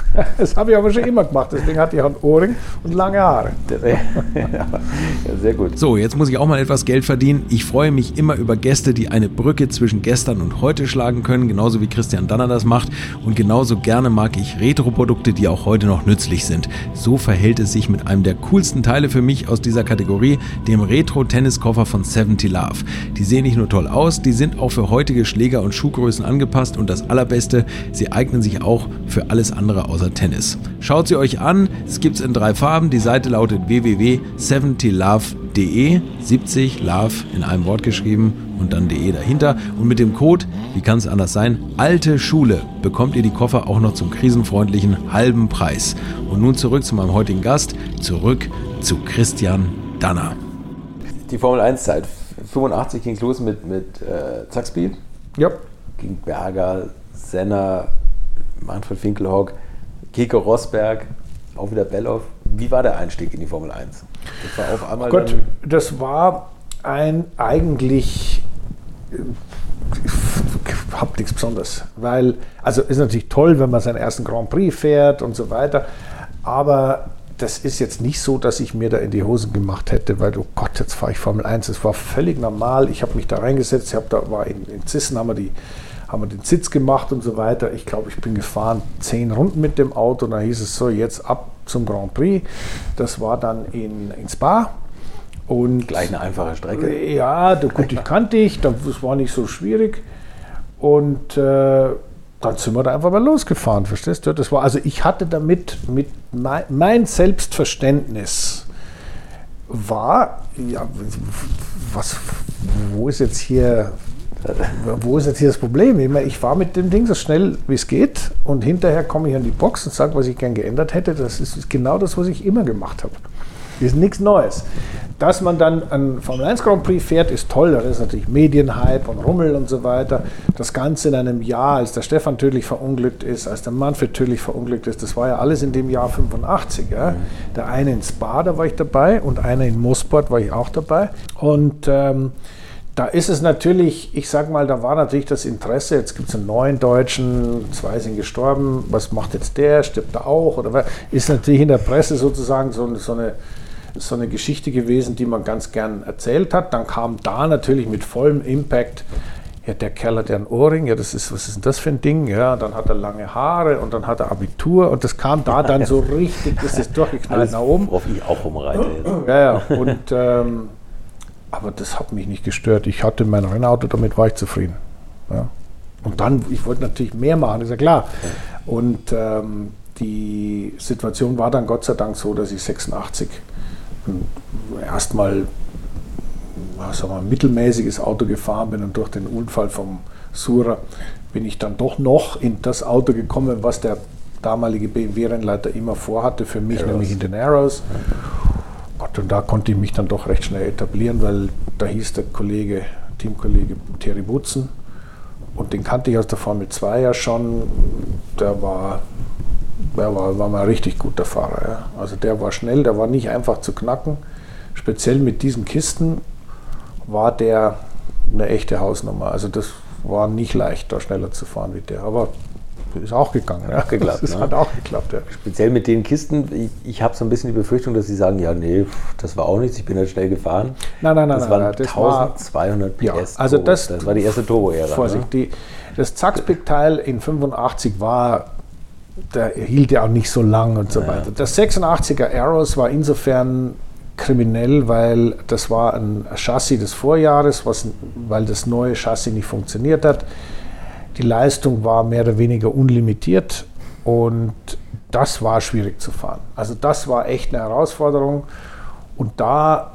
Das habe ich aber schon immer gemacht, deswegen hatte ich auch einen Ohrring und lange Haare. Ja, sehr gut. So, jetzt muss ich auch mal etwas Geld verdienen. Ich freue mich immer über Gäste, die eine Brücke zwischen gestern und heute schlagen können, genauso wie Christian Danner das macht. Und genauso gerne mag ich Retro-Produkte, die auch heute noch nützlich sind. So verhält es sich mit einem der coolsten Teile für mich aus dieser Kategorie, dem Retro-Tenniskoffer von 70 Love. Die sehen nicht nur toll aus, die sind auch für heutige Schläger- und Schuhgrößen angepasst und das Allerbeste, sie eignen sich auch für alles andere außer Tennis. Schaut sie euch an, es gibt es in 3 Farben, die Seite lautet www.70love.de, 70 Love in einem Wort geschrieben und dann .de dahinter und mit dem Code, wie kann es anders sein, Alte Schule, bekommt ihr die Koffer auch noch zum krisenfreundlichen halben Preis. Und nun zurück zu meinem heutigen Gast, zurück zu Christian Danner. Die Formel 1 Zeit, 85 ging es los mit Zackspeed. Ja. Gegen Berger, Senna, Manfred Winkelhock, Keke Rosberg, auch wieder Belloff. Wie war der Einstieg in die Formel 1? Das war auf einmal das war eigentlich überhaupt nichts Besonderes. Weil, also ist natürlich toll, wenn man seinen ersten Grand Prix fährt und so weiter, aber das ist jetzt nicht so, dass ich mir da in die Hosen gemacht hätte, weil, oh Gott, jetzt fahre ich Formel 1. Das war völlig normal. Ich habe mich da reingesetzt, war in Zissen, haben wir den Sitz gemacht und so weiter. Ich glaube, ich bin gefahren 10 Runden mit dem Auto. Da hieß es so, jetzt ab zum Grand Prix. Das war dann in Spa. Und gleich eine einfache Strecke. Ja, gut, ich kannte dich. Das war nicht so schwierig. Und dann sind wir da einfach mal losgefahren, verstehst du? Das war, also ich hatte damit, mein Selbstverständnis war, ja, wo ist jetzt hier das Problem? Ich war mit dem Ding so schnell, wie es geht und hinterher komme ich an die Box und sage, was ich gern geändert hätte. Das ist genau das, was ich immer gemacht habe. Das ist nichts Neues. Dass man dann einen Formel 1 Grand Prix fährt, ist toll. Da ist natürlich Medienhype und Rummel und so weiter. Das Ganze in einem Jahr, als der Stefan tödlich verunglückt ist, als der Manfred tödlich verunglückt ist, das war ja alles in dem Jahr 85. Ja? Der eine in Spa, da war ich dabei, und einer in Mosport war ich auch dabei. Und da ist es natürlich, ich sag mal, da war natürlich das Interesse, jetzt gibt es einen neuen Deutschen, 2 sind gestorben, was macht jetzt der, stirbt er auch? Oder ist natürlich in der Presse sozusagen so eine Geschichte gewesen, die man ganz gern erzählt hat. Dann kam da natürlich mit vollem Impact, ja, der Kerl hat ja einen Ohrring, ja, was ist denn das für ein Ding? Ja, dann hat er lange Haare und dann hat er Abitur und das kam da dann so richtig, das ist durchgeknallt nach oben. Worauf ich auch rumreite jetzt. Ja, und aber das hat mich nicht gestört. Ich hatte mein Rennauto, damit war ich zufrieden. Ja. Und dann, ich wollte natürlich mehr machen, ist ja klar. Und die Situation war dann Gott sei Dank so, dass ich 86 erstmal ein mittelmäßiges Auto gefahren bin und durch den Unfall vom Surer bin ich dann doch noch in das Auto gekommen, was der damalige BMW-Rennleiter immer vorhatte für mich, nämlich in den Arrows. Gott, und da konnte ich mich dann doch recht schnell etablieren, weil da hieß der Teamkollege Thierry Butzen, und den kannte ich aus der Formel 2 ja schon. Der war mal ein richtig guter Fahrer. Ja. Also der war schnell, der war nicht einfach zu knacken. Speziell mit diesen Kisten war der eine echte Hausnummer. Also das war nicht leicht, da schneller zu fahren wie der. Aber ist auch gegangen. Ja. Das hat auch geklappt. Ja. Speziell mit den Kisten, ich habe so ein bisschen die Befürchtung, dass Sie sagen, ja, nee, das war auch nichts, ich bin halt schnell gefahren. Nein. Das waren 1200 PS. Ja, also das war die erste Turbo-Ära. Vorsicht, ne? Das Zackspeed-Teil in 85 der hielt ja auch nicht so lang und so weiter. Das 86er Arrows war insofern kriminell, weil das war ein Chassis des Vorjahres, weil das neue Chassis nicht funktioniert hat. Die Leistung war mehr oder weniger unlimitiert und das war schwierig zu fahren. Also das war echt eine Herausforderung. Und da,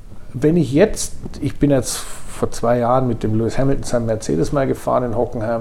ich bin jetzt vor 2 Jahren mit dem Lewis Hamilton seinem Mercedes mal gefahren in Hockenheim.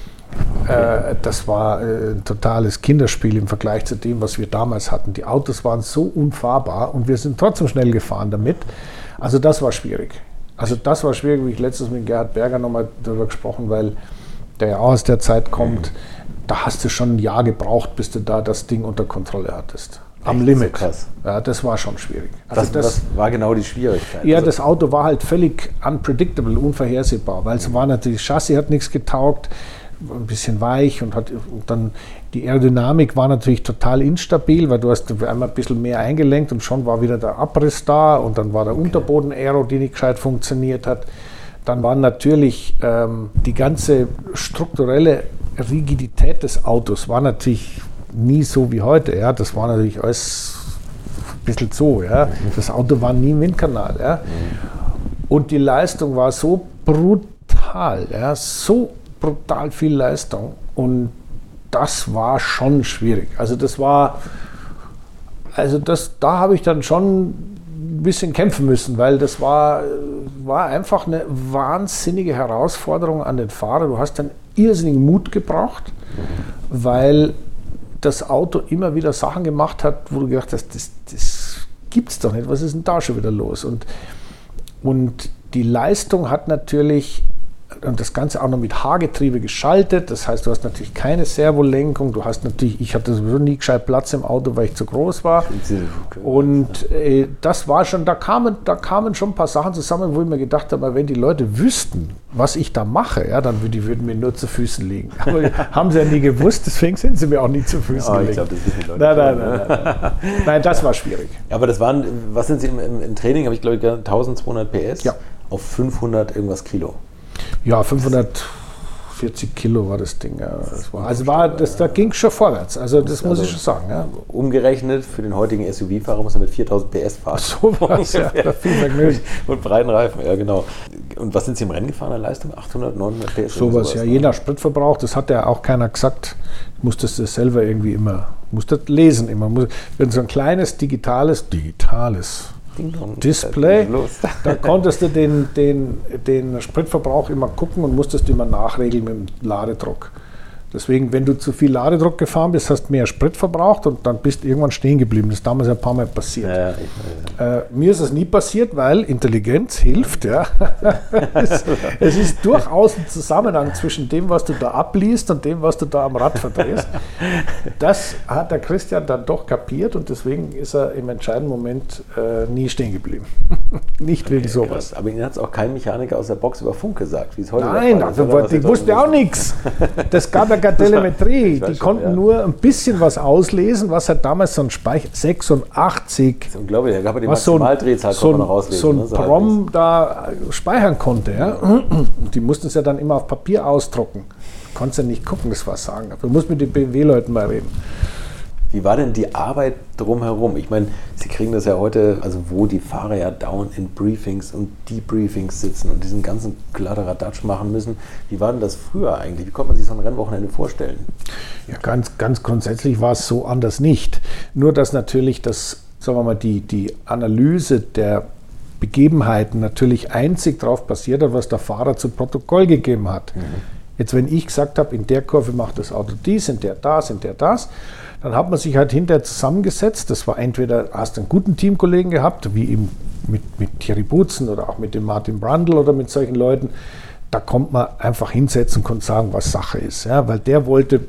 Das war ein totales Kinderspiel im Vergleich zu dem, was wir damals hatten. Die Autos waren so unfahrbar und wir sind trotzdem schnell gefahren damit. Also das war schwierig. Wie ich letztens mit Gerhard Berger nochmal darüber gesprochen, weil der ja auch aus der Zeit kommt. Da hast du schon ein Jahr gebraucht, bis du da das Ding unter Kontrolle hattest. Am Limit. So krass. Ja, das war schon schwierig. Also was war genau die Schwierigkeit? Ja, das Auto war halt völlig unpredictable, unvorhersehbar, weil es war natürlich, das Chassis hat nichts getaugt. ein bisschen weich und dann die Aerodynamik war natürlich total instabil, weil du hast einmal ein bisschen mehr eingelenkt und schon war wieder der Abriss da und dann war der Unterboden-Aero, die nicht gescheit funktioniert hat. Dann war natürlich die ganze strukturelle Rigidität des Autos war natürlich nie so wie heute. Ja. Das war natürlich alles ein bisschen so. Ja. Das Auto war nie im Windkanal. Ja. Und die Leistung war so brutal, ja, so brutal viel Leistung und das war schon schwierig. Da habe ich dann schon ein bisschen kämpfen müssen, weil das war einfach eine wahnsinnige Herausforderung an den Fahrer. Du hast dann irrsinnigen Mut gebraucht, weil das Auto immer wieder Sachen gemacht hat, wo du gedacht hast, das gibt's doch nicht, was ist denn da schon wieder los? Und die Leistung hat natürlich, und das Ganze auch noch mit Haargetriebe geschaltet, das heißt, du hast natürlich keine Servolenkung, ich hatte sowieso nie gescheit Platz im Auto, weil ich zu groß war. Und das war schon, da kamen schon ein paar Sachen zusammen, wo ich mir gedacht habe, wenn die Leute wüssten, was ich da mache, ja, dann würden mir nur zu Füßen liegen. Aber haben sie ja nie gewusst, deswegen sind sie mir auch nie zu Füßen gelegen. Ich glaube, das wissen die Leute. Nein, das war schwierig. Aber das waren, was sind sie im Training, habe ich glaube ich 1200 PS auf 500 irgendwas Kilo. Ja, 540 Kilo war das Ding. Ja. Da ging es schon vorwärts. Also das muss ich schon sagen. Ja. Umgerechnet für den heutigen SUV-Fahrer muss er mit 4000 PS fahren. So was, ja. Viel Vergnügen. Und breiten Reifen, ja genau. Und was sind Sie im Rennen gefahren, der Leistung? 800, 900 PS? Sowas, ja. Je nach Spritverbrauch, das hat ja auch keiner gesagt. Musstest du selber irgendwie immer, musstest lesen immer. Wenn so ein kleines digitales Display, da konntest du den Spritverbrauch immer gucken und musstest immer nachregeln mit dem Ladedruck. Deswegen, wenn du zu viel Ladedruck gefahren bist, hast du mehr Sprit verbraucht und dann bist du irgendwann stehen geblieben. Das ist damals ein paar Mal passiert. Mir ist es nie passiert, weil Intelligenz hilft. Ja. Es ist durchaus ein Zusammenhang zwischen dem, was du da abliest und dem, was du da am Rad verdrehst. Das hat der Christian dann doch kapiert und deswegen ist er im entscheidenden Moment nie stehen geblieben. Nicht wegen sowas. Krass. Aber Ihnen hat es auch kein Mechaniker aus der Box über Funk gesagt, wie es heute Nein, ich wusste auch nichts. Das gab ja keine Telemetrie. Die konnten nur ein bisschen was auslesen, was halt damals so ein Speicher 86. Das ist unglaublich, da gab es die Maximaldrehzahl, so ein Prom da speichern konnte. Ja? Und die mussten es ja dann immer auf Papier ausdrucken. Du konntest ja nicht gucken, das was sagen. Du musst mit den BMW-Leuten mal reden. Wie war denn die Arbeit drumherum? Ich meine, Sie kriegen das ja heute, also wo die Fahrer ja dauernd in Briefings und Debriefings sitzen und diesen ganzen Kladderadatsch machen müssen. Wie war denn das früher eigentlich? Wie konnte man sich so ein Rennwochenende vorstellen? Ja, ganz grundsätzlich war es so anders nicht. Nur, dass natürlich sagen wir mal, die Analyse der Begebenheiten natürlich einzig darauf basiert hat, was der Fahrer zu Protokoll gegeben hat. Jetzt, wenn ich gesagt habe, in der Kurve macht das Auto dies, in der das, dann hat man sich halt hinterher zusammengesetzt. Das war entweder, hast du einen guten Teamkollegen gehabt, wie eben mit Thierry Boutsen oder auch mit dem Martin Brundle oder mit solchen Leuten. Da konnte man einfach hinsetzen und konnte sagen, was Sache ist. Ja? Weil der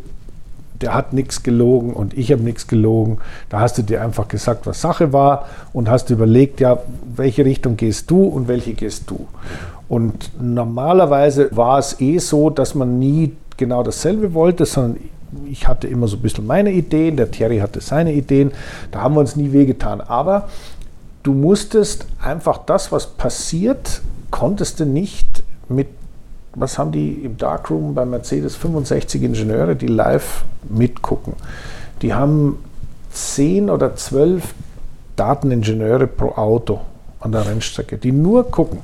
hat nichts gelogen und ich habe nichts gelogen. Da hast du dir einfach gesagt, was Sache war und hast überlegt, ja, welche Richtung gehst du und welche gehst du. Und normalerweise war es so, dass man nie genau dasselbe wollte, sondern ich hatte immer so ein bisschen meine Ideen, der Thierry hatte seine Ideen, da haben wir uns nie wehgetan. Aber du musstest einfach das, was passiert, konntest du nicht mit, was haben die im Darkroom bei Mercedes, 65 Ingenieure, die live mitgucken. Die haben 10 oder 12 Dateningenieure pro Auto an der Rennstrecke, die nur gucken.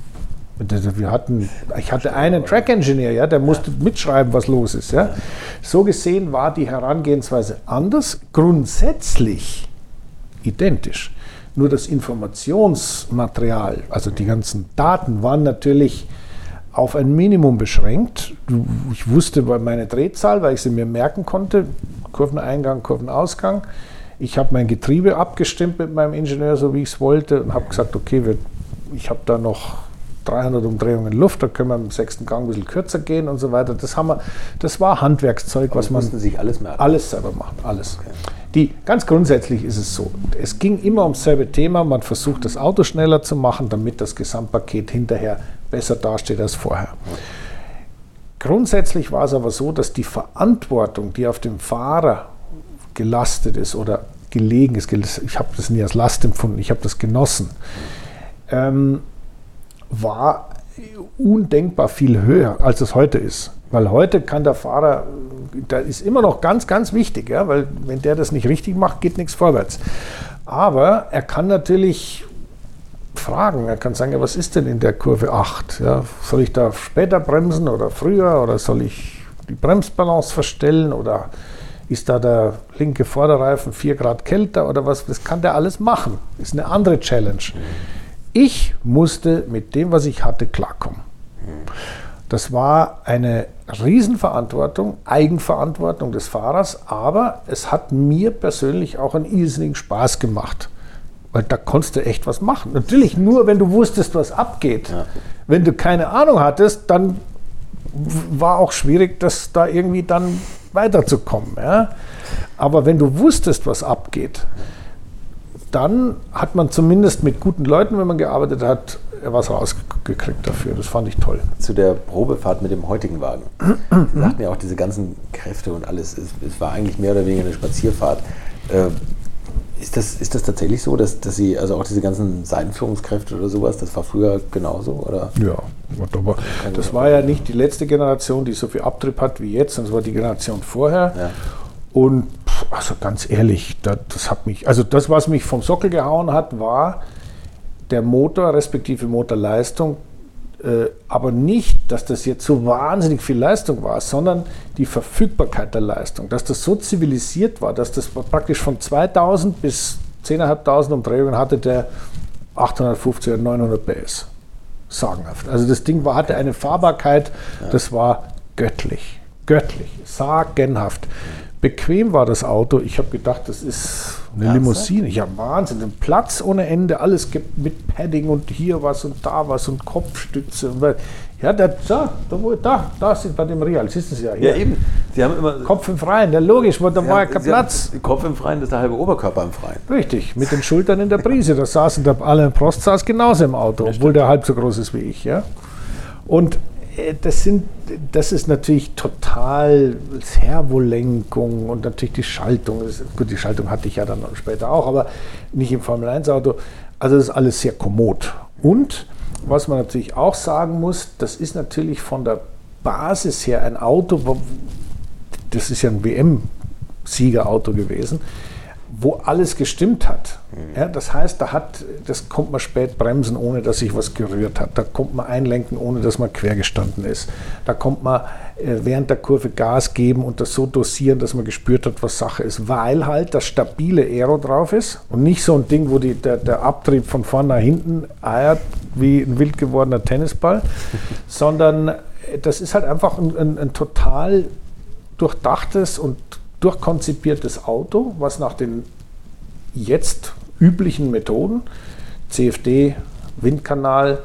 Ich hatte einen Track-Engineer, ja, der musste mitschreiben, was los ist. Ja. So gesehen war die Herangehensweise anders, grundsätzlich identisch. Nur das Informationsmaterial, also die ganzen Daten, waren natürlich auf ein Minimum beschränkt. Ich wusste meine Drehzahl, weil ich sie mir merken konnte, Kurveneingang, Kurvenausgang. Ich habe mein Getriebe abgestimmt mit meinem Ingenieur, so wie ich es wollte, und habe gesagt, okay, ich habe da noch 300 Umdrehungen Luft, da können wir im 6. Gang ein bisschen kürzer gehen und so weiter. Das war Handwerkszeug, aber was man sich alles merken. Alles selber machen, alles. Okay. Ganz grundsätzlich ist es so, es ging immer ums selbe Thema, man versucht das Auto schneller zu machen, damit das Gesamtpaket hinterher besser dasteht als vorher. Grundsätzlich war es aber so, dass die Verantwortung, die auf dem Fahrer gelastet ist oder gelegen ist, ich habe das nie als Last empfunden, ich habe das genossen, war undenkbar viel höher, als es heute ist. Weil heute kann der Fahrer, da ist immer noch ganz, ganz wichtig, ja, weil wenn der das nicht richtig macht, geht nichts vorwärts. Aber er kann natürlich fragen, er kann sagen, ja, was ist denn in der Kurve 8? Ja, soll ich da später bremsen oder früher oder soll ich die Bremsbalance verstellen oder ist da der linke Vorderreifen 4 Grad kälter oder was? Das kann der alles machen. Das ist eine andere Challenge. Ich musste mit dem, was ich hatte, klarkommen. Das war eine Riesenverantwortung, Eigenverantwortung des Fahrers, aber es hat mir persönlich auch einen irrsinnigen Spaß gemacht. Weil da konntest du echt was machen. Natürlich nur, wenn du wusstest, was abgeht. Ja. Wenn du keine Ahnung hattest, dann war auch schwierig, das da irgendwie dann weiterzukommen. Ja? Aber wenn du wusstest, was abgeht, dann hat man zumindest mit guten Leuten, wenn man gearbeitet hat, was rausgekriegt dafür. Das fand ich toll. Zu der Probefahrt mit dem heutigen Wagen. Sie sagten ja auch, diese ganzen Kräfte und alles, es war eigentlich mehr oder weniger eine Spazierfahrt. Ist das tatsächlich so, dass Sie, also auch diese ganzen Seitenführungskräfte oder sowas, das war früher genauso? Oder? Ja, aber das war ja nicht die letzte Generation, die so viel Abtrieb hat wie jetzt, sondern es war die Generation vorher. Ja. Und also ganz ehrlich, das, was mich vom Sockel gehauen hat, war der Motor, respektive Motorleistung, aber nicht, dass das jetzt so wahnsinnig viel Leistung war, sondern die Verfügbarkeit der Leistung, dass das so zivilisiert war, dass das praktisch von 2000 bis 10.500 Umdrehungen hatte der 850 oder 900 PS. Sagenhaft. Also das Ding hatte eine Fahrbarkeit, das war göttlich, sagenhaft. Bequem war das Auto. Ich habe gedacht, das ist eine Limousine. Ja, Wahnsinn. Ein Platz ohne Ende. Alles gibt mit Padding und hier was und da was und Kopfstütze. Ja, da sind bei dem Real. Siehst du es ja hier. Ja, eben. Sie haben immer Kopf im Freien. Ja, logisch, da war ja kein Platz. Kopf im Freien, das ist der halbe Oberkörper im Freien. Richtig, mit den Schultern in der Brise. Da saßen der Alain Prost saß genauso im Auto, obwohl der halb so groß ist wie ich. Ja? Und das ist natürlich total Servolenkung und natürlich die Schaltung. Gut, die Schaltung hatte ich ja dann später auch, aber nicht im Formel-1-Auto. Also das ist alles sehr kommod. Und was man natürlich auch sagen muss, das ist natürlich von der Basis her ein Auto, das ist ja ein WM-Siegerauto gewesen, wo alles gestimmt hat. Ja, das heißt, das kommt man spät bremsen, ohne dass sich was gerührt hat. Da kommt man einlenken, ohne dass man quer gestanden ist. Da kommt man während der Kurve Gas geben und das so dosieren, dass man gespürt hat, was Sache ist. Weil halt das stabile Aero drauf ist und nicht so ein Ding, wo der Abtrieb von vorne nach hinten eiert wie ein wild gewordener Tennisball, sondern das ist halt einfach ein total durchdachtes und durchkonzipiertes Auto, was nach den jetzt üblichen Methoden, CFD, Windkanal,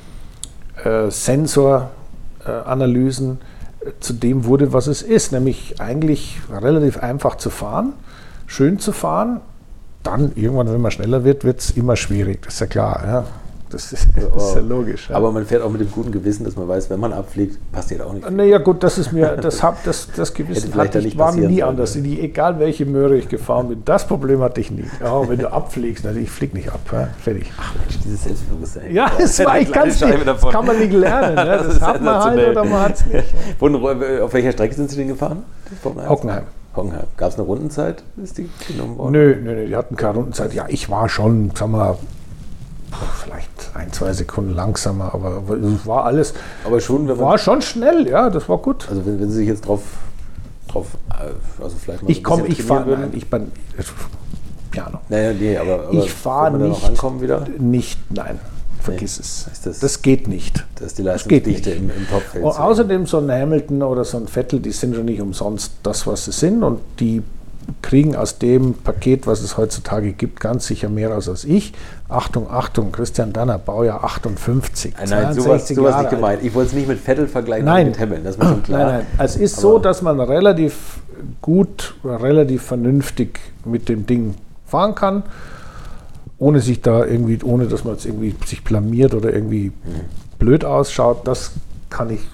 Sensoranalysen, zu dem wurde, was es ist, nämlich eigentlich relativ einfach zu fahren, schön zu fahren. Dann irgendwann, wenn man schneller wird, wird es immer schwierig, das ist ja klar. Ja. Das ist ja logisch. Ja. Aber man fährt auch mit dem guten Gewissen, dass man weiß, wenn man abfliegt, passiert auch nicht. Naja gut, das ist mir, das Gewissen hatte ich, war nie anders. Egal welche Möhre ich gefahren bin, das Problem hatte ich nie. Ja, wenn du abfliegst, ich fliege nicht ab. Ja, fertig. Ach Mensch, dieses Selbstbewusstsein. Ja, das kann man nicht lernen. Ne? Das hat man halt oder man hat es nicht. Auf welcher Strecke sind Sie denn gefahren? Hockenheim. Gab es eine Rundenzeit? Ist die genommen worden? Nö, die hatten keine Rundenzeit. Ja, ich war schon, sagen wir, vielleicht 1-2 Sekunden langsamer, aber es war alles. Aber schon, war schon schnell, ja, das war gut. Also wenn Sie sich jetzt drauf also vielleicht mal ich fahre Piano. Naja, nee, aber ich fahre nicht. Nein, vergiss es. Das geht nicht. Das ist die Leistungsdichte im Topfeld. Und außerdem so ein Hamilton oder so ein Vettel, die sind schon nicht umsonst das, was sie sind, und die kriegen aus dem Paket, was es heutzutage gibt, ganz sicher mehr raus als ich. Achtung, Christian Danner, Baujahr 58. Nein, sowas nicht gemeint. Ich wollte es nicht mit Vettel vergleichen, mit Hamilton, das war schon klar. Nein. Es ist so, dass man relativ gut, relativ vernünftig mit dem Ding fahren kann, ohne dass man jetzt irgendwie sich blamiert oder irgendwie blöd ausschaut. Das kann ich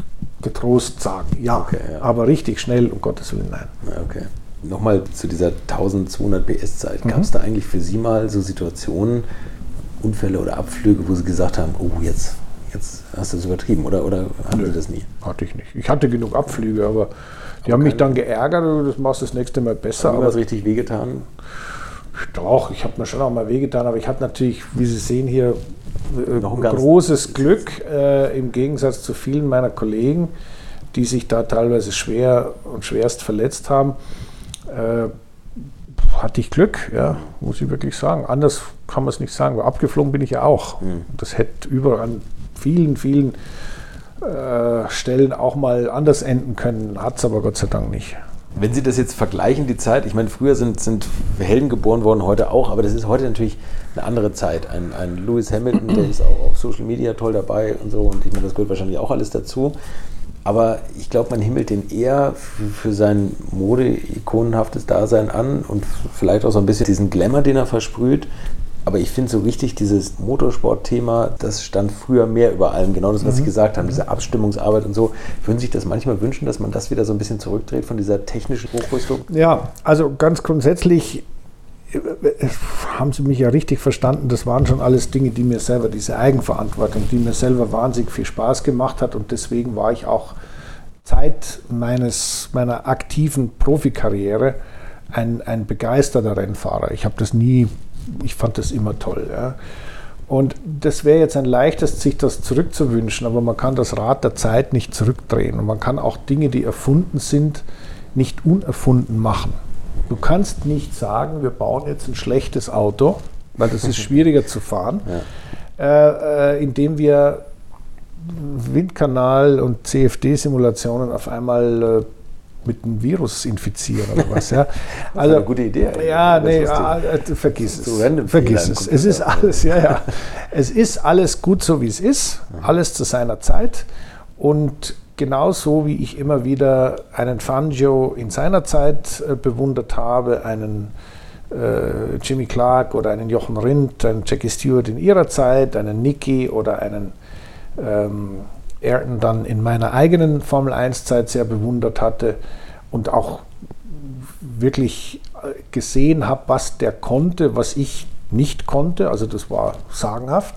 getrost sagen, okay, aber richtig schnell, um Gottes Willen, nein. Okay. Nochmal zu dieser 1200 PS-Zeit. Gab es da eigentlich für Sie mal so Situationen, Unfälle oder Abflüge, wo Sie gesagt haben, oh, jetzt hast du es übertrieben, oder hatten Sie das nie? Hatte ich nicht. Ich hatte genug Abflüge, aber die haben mich dann geärgert, das machst du das nächste Mal besser. Haben Sie was richtig wehgetan? Doch, ich habe mir schon auch mal wehgetan, aber ich hatte natürlich, wie Sie sehen hier, noch ein großes Glück, im Gegensatz zu vielen meiner Kollegen, die sich da teilweise schwer und schwerst verletzt haben, hatte ich Glück, ja, muss ich wirklich sagen. Anders kann man es nicht sagen, weil abgeflogen bin ich ja auch. Das hätte überall an vielen Stellen auch mal anders enden können, hat es aber Gott sei Dank nicht. Wenn Sie das jetzt vergleichen, die Zeit, ich meine, früher sind Helden geboren worden, heute auch, aber das ist heute natürlich eine andere Zeit. Ein Lewis Hamilton, der ist auch auf Social Media toll dabei und so, und ich meine, das gehört wahrscheinlich auch alles dazu. Aber ich glaube, man himmelt den eher für sein modeikonenhaftes Dasein an und vielleicht auch so ein bisschen diesen Glamour, den er versprüht. Aber ich finde so richtig, dieses Motorsport-Thema, das stand früher mehr über allem. Genau das, was Sie gesagt haben, diese Abstimmungsarbeit und so. Würden Sie sich das manchmal wünschen, dass man das wieder so ein bisschen zurückdreht von dieser technischen Hochrüstung? Ja, also ganz grundsätzlich haben Sie mich ja richtig verstanden. Das waren schon alles Dinge, die mir selber, diese Eigenverantwortung, die mir selber wahnsinnig viel Spaß gemacht hat. Und deswegen war ich auch Zeit meiner aktiven Profikarriere ein begeisterter Rennfahrer. Ich fand das immer toll. Ja. Und das wäre jetzt ein leichtes, sich das zurückzuwünschen, aber man kann das Rad der Zeit nicht zurückdrehen. Und man kann auch Dinge, die erfunden sind, nicht unerfunden machen. Du kannst nicht sagen, wir bauen jetzt ein schlechtes Auto, weil das ist schwieriger zu fahren, indem wir Windkanal- und CFD-Simulationen auf einmal mit einem Virus infizieren oder was. Ja. Also, eine gute Idee. Ja, vergiss es. So vergiss es. Es ist alles, es ist alles gut so, wie es ist, alles zu seiner Zeit. Und genauso wie ich immer wieder einen Fangio in seiner Zeit bewundert habe, einen Jimmy Clark oder einen Jochen Rindt, einen Jackie Stewart in ihrer Zeit, einen Niki oder einen Ayrton dann in meiner eigenen Formel-1-Zeit sehr bewundert hatte und auch wirklich gesehen habe, was der konnte, was ich nicht konnte. Also das war sagenhaft.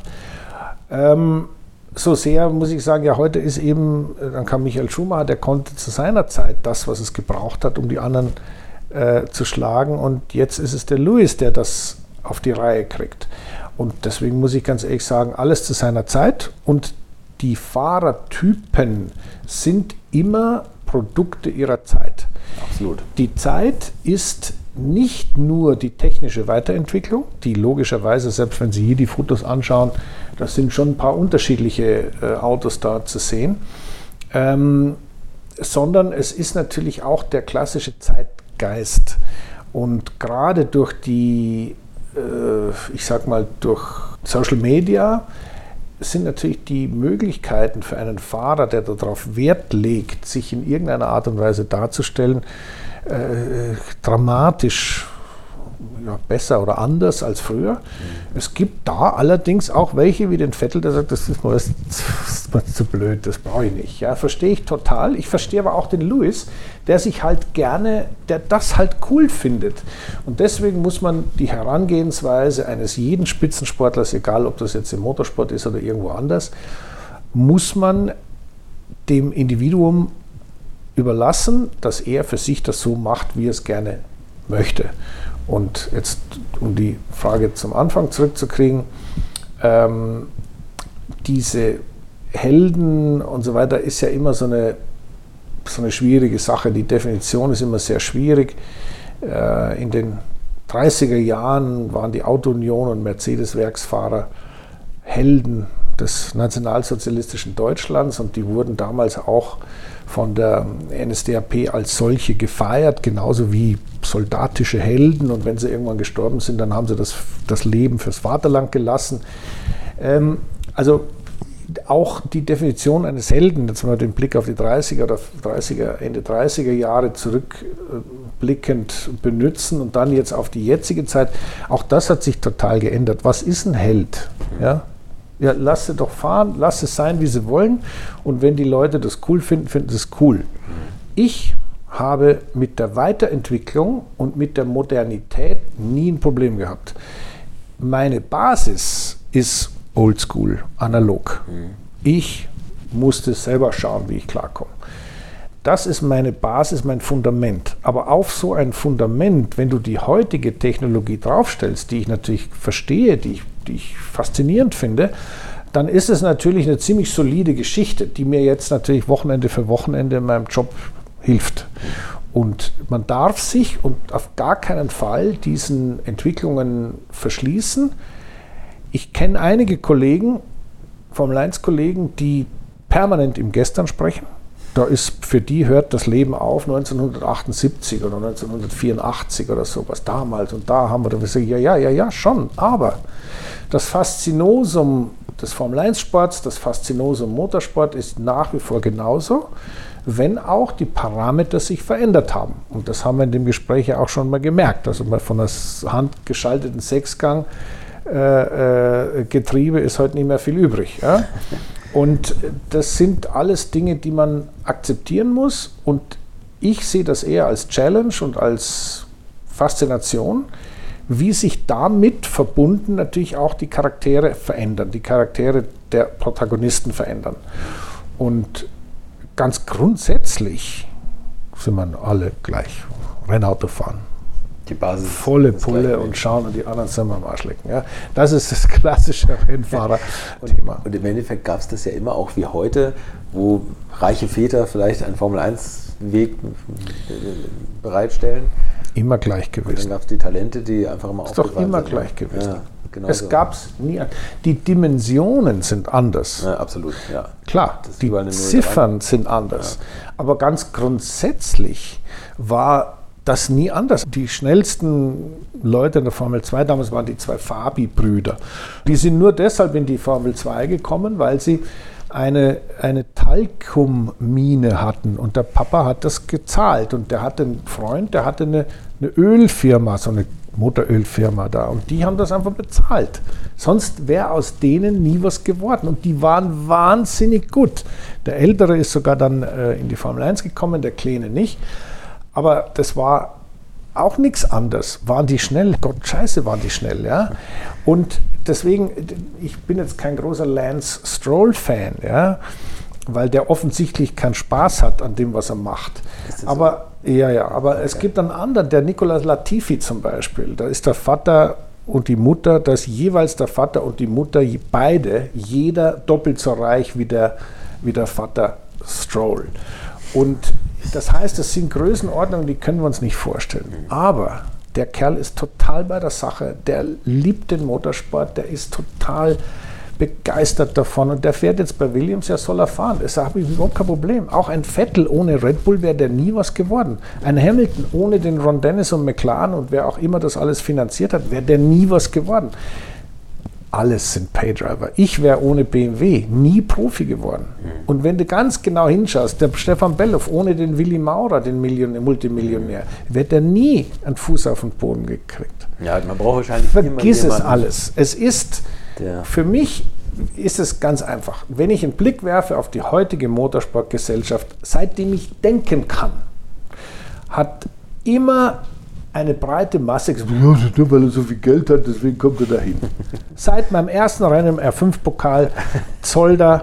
So sehr muss ich sagen, ja, heute ist eben, dann kam Michael Schumacher, der konnte zu seiner Zeit das, was es gebraucht hat, um die anderen zu schlagen. Und jetzt ist es der Lewis, der das auf die Reihe kriegt. Und deswegen muss ich ganz ehrlich sagen, alles zu seiner Zeit. Und die Fahrertypen sind immer Produkte ihrer Zeit. Absolut. Die Zeit ist nicht nur die technische Weiterentwicklung, die logischerweise, selbst wenn Sie hier die Fotos anschauen, da sind schon ein paar unterschiedliche Autos da zu sehen, sondern es ist natürlich auch der klassische Zeitgeist. Und gerade durch die, ich sag mal, durch Social Media sind natürlich die Möglichkeiten für einen Fahrer, der darauf Wert legt, sich in irgendeiner Art und Weise darzustellen, dramatisch besser oder anders als früher. Es gibt da allerdings auch welche wie den Vettel, der sagt, das ist mir zu blöd, das brauche ich nicht. Ja, verstehe ich total. Ich verstehe aber auch den Lewis, der sich halt gerne, der das halt cool findet. Und deswegen muss man die Herangehensweise eines jeden Spitzensportlers, egal ob das jetzt im Motorsport ist oder irgendwo anders, muss man dem Individuum überlassen, dass er für sich das so macht, wie er es gerne möchte. Und jetzt, um die Frage zum Anfang zurückzukriegen, diese Helden und so weiter ist ja immer so eine schwierige Sache. Die Definition ist immer sehr schwierig. In den 30er Jahren waren die Auto-Union und Mercedes-Werksfahrer Helden des nationalsozialistischen Deutschlands und die wurden damals auch von der NSDAP als solche gefeiert, genauso wie soldatische Helden. Und wenn sie irgendwann gestorben sind, dann haben sie das Leben fürs Vaterland gelassen. Also auch die Definition eines Helden, jetzt mal den Blick auf die 30er oder Ende 30er Jahre zurückblickend benutzen und dann jetzt auf die jetzige Zeit, auch das hat sich total geändert. Was ist ein Held? Ja? Ja, lass sie doch fahren, lass es sein, wie sie wollen. Und wenn die Leute das cool finden, finden sie es cool. Ich habe mit der Weiterentwicklung und mit der Modernität nie ein Problem gehabt. Meine Basis ist oldschool, analog. Ich musste selber schauen, wie ich klarkomme. Das ist meine Basis, mein Fundament. Aber auf so ein Fundament, wenn du die heutige Technologie draufstellst, die ich natürlich verstehe, die ich faszinierend finde, dann ist es natürlich eine ziemlich solide Geschichte, die mir jetzt natürlich Wochenende für Wochenende in meinem Job hilft. Und man darf sich und auf gar keinen Fall diesen Entwicklungen verschließen. Ich kenne einige Kollegen, Formel-1-Kollegen, die permanent im Gestern sprechen. Da ist für die hört das Leben auf 1978 oder 1984 oder sowas damals und da haben wir dann gesagt, ja, schon, aber das Faszinosum des Formel-1-Sports, das Faszinosum Motorsport ist nach wie vor genauso, wenn auch die Parameter sich verändert haben. Und das haben wir in dem Gespräch ja auch schon mal gemerkt. Also mal von einem handgeschalteten Sechsgang Getriebe ist heute nicht mehr viel übrig. Ja? Und das sind alles Dinge, die man akzeptieren muss. Und ich sehe das eher als Challenge und als Faszination, wie sich damit verbunden natürlich auch die Charaktere verändern, die Charaktere der Protagonisten verändern. Und ganz grundsätzlich sind wir alle gleich Rennauto fahren. Die Basis volle Pulle und schauen und die anderen selber am Arsch lecken. Ja? Das ist das klassische Rennfahrer-Thema. Und im Endeffekt gab es das ja immer auch wie heute, wo reiche Väter vielleicht einen Formel-1-Weg bereitstellen. Immer gleich gewesen. Und dann gab es die Talente, die einfach immer aufgefallen sind. Ist doch immer gleich gewesen. Ja, genau es so. Gab es nie. Die Dimensionen sind anders. Ja, absolut, ja. Klar, die Ziffern sind anders. Ja. Aber ganz grundsätzlich war das nie anders. Die schnellsten Leute in der Formel 2 damals waren die zwei Fabi-Brüder. Die sind nur deshalb in die Formel 2 gekommen, weil sie eine Talkummine hatten und der Papa hat das gezahlt und der hatte einen Freund, der hatte eine Ölfirma, so eine Motorölfirma da und die haben das einfach bezahlt. Sonst wäre aus denen nie was geworden und die waren wahnsinnig gut. Der Ältere ist sogar dann in die Formel 1 gekommen, der Kleine nicht. Aber das war auch nichts anderes. Waren die schnell? Gott, scheiße, waren die schnell, ja. Und deswegen, ich bin jetzt kein großer Lance Stroll-Fan, ja, weil der offensichtlich keinen Spaß hat an dem, was er macht. Aber so? Aber okay. Es gibt einen anderen, der Nicolas Latifi zum Beispiel. Da ist der Vater und die Mutter, da ist jeweils der Vater und die Mutter, beide, jeder doppelt so reich wie der Vater Stroll. Und das heißt, das sind Größenordnungen, die können wir uns nicht vorstellen. Aber der Kerl ist total bei der Sache, der liebt den Motorsport, der ist total begeistert davon und der fährt jetzt bei Williams, ja soll er fahren. Das habe ich überhaupt kein Problem. Auch ein Vettel ohne Red Bull wäre der nie was geworden. Ein Hamilton ohne den Ron Dennis und McLaren und wer auch immer das alles finanziert hat, wäre der nie was geworden. Alles sind Paydriver. Ich wäre ohne BMW nie Profi geworden. Und wenn du ganz genau hinschaust, der Stefan Bellof ohne den Willi Maurer, den Multimillionär, wäre der nie einen Fuß auf den Boden gekriegt. Ja, man braucht wahrscheinlich Vergiss es alles. Es ist, für mich ist es ganz einfach. Wenn ich einen Blick werfe auf die heutige Motorsportgesellschaft, seitdem ich denken kann, hat immer eine breite Masse gesagt, ja, nur weil er so viel Geld hat, deswegen kommt er dahin. Seit meinem ersten Rennen im R5-Pokal Zolder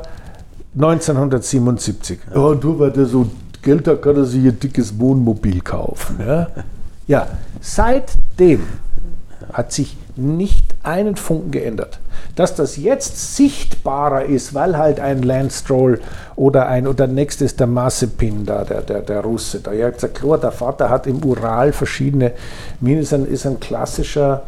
1977. Ja, nur weil der so Geld hat, kann er sich ein dickes Wohnmobil kaufen. Ja, seitdem hat sich nicht einen Funken geändert. Dass das jetzt sichtbarer ist, weil halt ein Lance Stroll oder nächstes ist der Mazepin, da, der Russe. Da ja gesagt, klar, der Vater hat im Ural verschiedene Minen, ist ein klassischer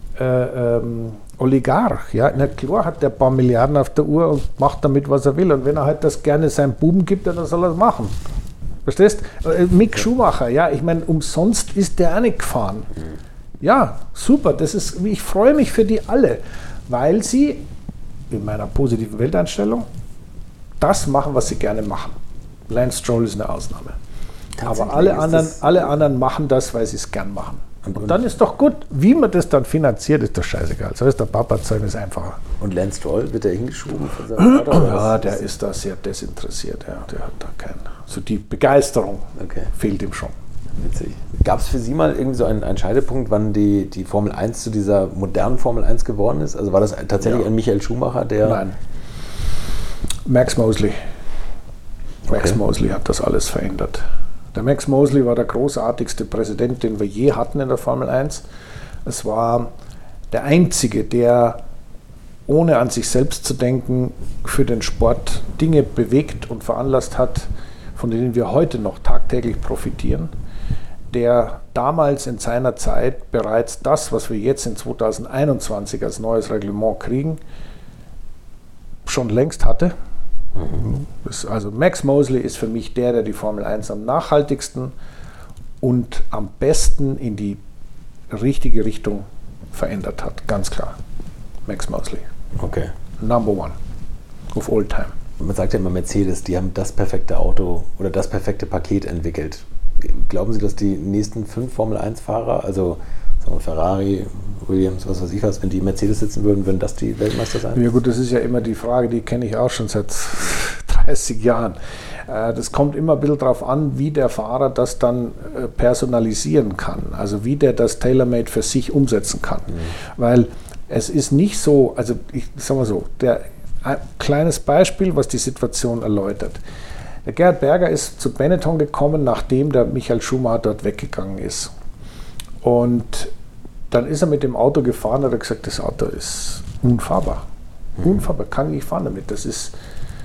Oligarch. Ja? Na klar hat der ein paar Milliarden auf der Uhr und macht damit, was er will. Und wenn er halt das gerne seinem Buben gibt, dann soll er es machen. Verstehst? Mick Schumacher, ja, ich meine, umsonst ist der auch nicht gefahren. Ja, super, ich freue mich für die alle, weil sie in meiner positiven Welteinstellung das machen, was sie gerne machen. Lance Stroll ist eine Ausnahme. Aber alle anderen machen das, weil sie es gern machen. Und dann ist doch gut. Wie man das dann finanziert, ist doch scheißegal. So ist der Papa, ist einfacher. Und Lance Stroll, wird der hingeschoben von seinem Vater? Ja, der ist da sehr desinteressiert. Ja. Der hat da so die Begeisterung fehlt ihm schon. Witzig. Gab es für Sie mal irgendwie so einen Scheidepunkt, wann die Formel 1 zu dieser modernen Formel 1 geworden ist? Also war das tatsächlich ein Michael Schumacher, der... Nein. Max Mosley. Max Mosley hat das alles verändert. Der Max Mosley war der großartigste Präsident, den wir je hatten in der Formel 1. Es war der Einzige, der ohne an sich selbst zu denken, für den Sport Dinge bewegt und veranlasst hat, von denen wir heute noch tagtäglich profitieren, der damals in seiner Zeit bereits das, was wir jetzt in 2021 als neues Reglement kriegen, schon längst hatte. Also Max Mosley ist für mich der die Formel 1 am nachhaltigsten und am besten in die richtige Richtung verändert hat. Ganz klar. Max Mosley. Okay. Number one of all time. Man sagt ja immer Mercedes, die haben das perfekte Auto oder das perfekte Paket entwickelt. Glauben Sie, dass die nächsten 5 Formel-1-Fahrer, also sagen wir Ferrari, Williams, was weiß ich was, wenn die Mercedes sitzen würden, würden das die Weltmeister sein? Ja gut, das ist ja immer die Frage, die kenne ich auch schon seit 30 Jahren. Das kommt immer ein bisschen darauf an, wie der Fahrer das dann personalisieren kann, also wie der das Tailor-Made für sich umsetzen kann. Weil es ist nicht so, also ich sag mal so, ein kleines Beispiel, was die Situation erläutert. Der Gerhard Berger ist zu Benetton gekommen, nachdem der Michael Schumacher dort weggegangen ist. Und dann ist er mit dem Auto gefahren und hat gesagt, das Auto ist unfahrbar. Unfahrbar, kann ich nicht fahren damit. Das ist,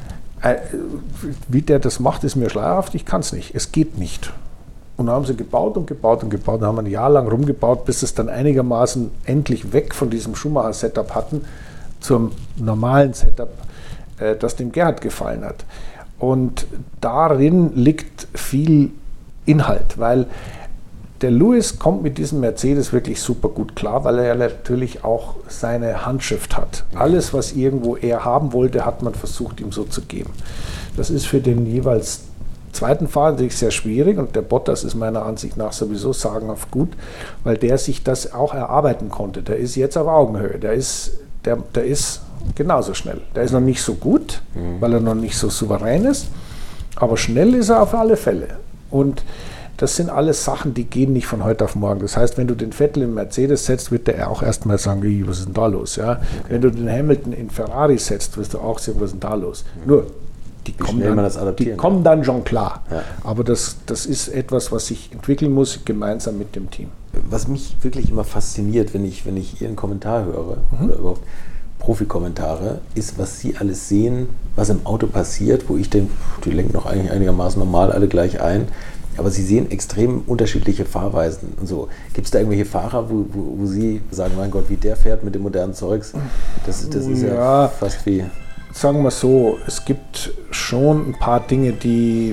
wie der das macht, ist mir schleierhaft, ich kann es nicht. Es geht nicht. Und dann haben sie gebaut und gebaut und gebaut. Dann haben wir ein Jahr lang rumgebaut, bis es dann einigermaßen endlich weg von diesem Schumacher-Setup hatten, zum normalen Setup, das dem Gerhard gefallen hat. Und darin liegt viel Inhalt, weil der Lewis kommt mit diesem Mercedes wirklich super gut klar, weil er ja natürlich auch seine Handschrift hat. Alles, was irgendwo er haben wollte, hat man versucht, ihm so zu geben. Das ist für den jeweils zweiten Fahrer natürlich sehr schwierig und der Bottas ist meiner Ansicht nach sowieso sagenhaft gut, weil der sich das auch erarbeiten konnte. Der ist jetzt auf Augenhöhe, der ist genauso schnell. Der ist noch nicht so gut, weil er noch nicht so souverän ist, aber schnell ist er auf alle Fälle. Und das sind alles Sachen, die gehen nicht von heute auf morgen. Das heißt, wenn du den Vettel in Mercedes setzt, wird der auch erstmal sagen, was ist denn da los? Ja? Okay. Wenn du den Hamilton in Ferrari setzt, wirst du auch sagen, was ist denn da los? Nur, die kommen dann schon klar. Ja. Aber das ist etwas, was sich entwickeln muss, gemeinsam mit dem Team. Was mich wirklich immer fasziniert, wenn ich Ihren Kommentar höre, oder überhaupt Profi-Kommentare, ist, was Sie alles sehen, was im Auto passiert, wo ich denke, die lenken doch eigentlich einigermaßen normal alle gleich ein. Aber Sie sehen extrem unterschiedliche Fahrweisen und so. Gibt es da irgendwelche Fahrer, wo Sie sagen, mein Gott, wie der fährt mit dem modernen Zeugs? Das ist ja fast wie... Sagen wir so, es gibt schon ein paar Dinge, die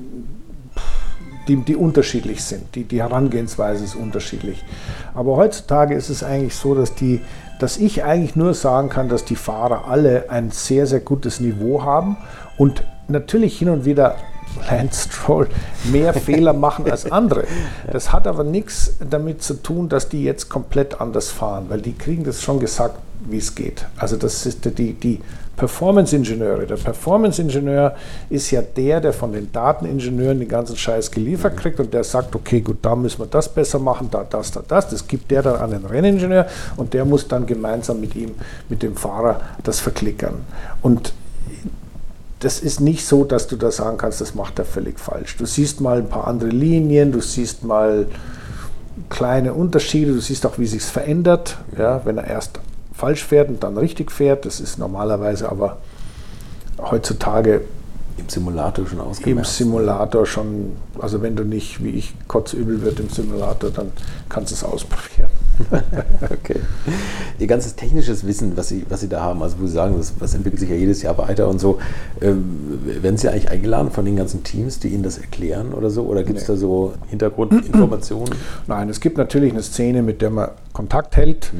unterschiedlich sind. Die Herangehensweise ist unterschiedlich. Aber heutzutage ist es eigentlich so, dass ich eigentlich nur sagen kann, dass die Fahrer alle ein sehr, sehr gutes Niveau haben und natürlich hin und wieder Lance Stroll mehr Fehler machen als andere. Das hat aber nichts damit zu tun, dass die jetzt komplett anders fahren, weil die kriegen das schon gesagt, wie es geht. Also das ist die Performance-Ingenieure. Der Performance-Ingenieur ist ja der von den Dateningenieuren den ganzen Scheiß geliefert kriegt und der sagt, okay, gut, da müssen wir das besser machen, da das. Das gibt der dann an den Renningenieur und der muss dann gemeinsam mit dem Fahrer das verklickern. Und das ist nicht so, dass du da sagen kannst, das macht er völlig falsch. Du siehst mal ein paar andere Linien, du siehst mal kleine Unterschiede, du siehst auch, wie sich es verändert, ja, wenn er erst falsch fährt und dann richtig fährt. Das ist normalerweise aber heutzutage im Simulator schon ausgemerzt. Im Simulator schon, also wenn du nicht, wie ich, kotzübel wird im Simulator, dann kannst du es ausprobieren. Okay. Ihr ganzes technisches Wissen, was Sie da haben, also wo Sie sagen, das entwickelt sich ja jedes Jahr weiter und so, werden Sie eigentlich eingeladen von den ganzen Teams, die Ihnen das erklären oder so? Oder gibt es da so Hintergrundinformationen? Nein, es gibt natürlich eine Szene, mit der man Kontakt hält.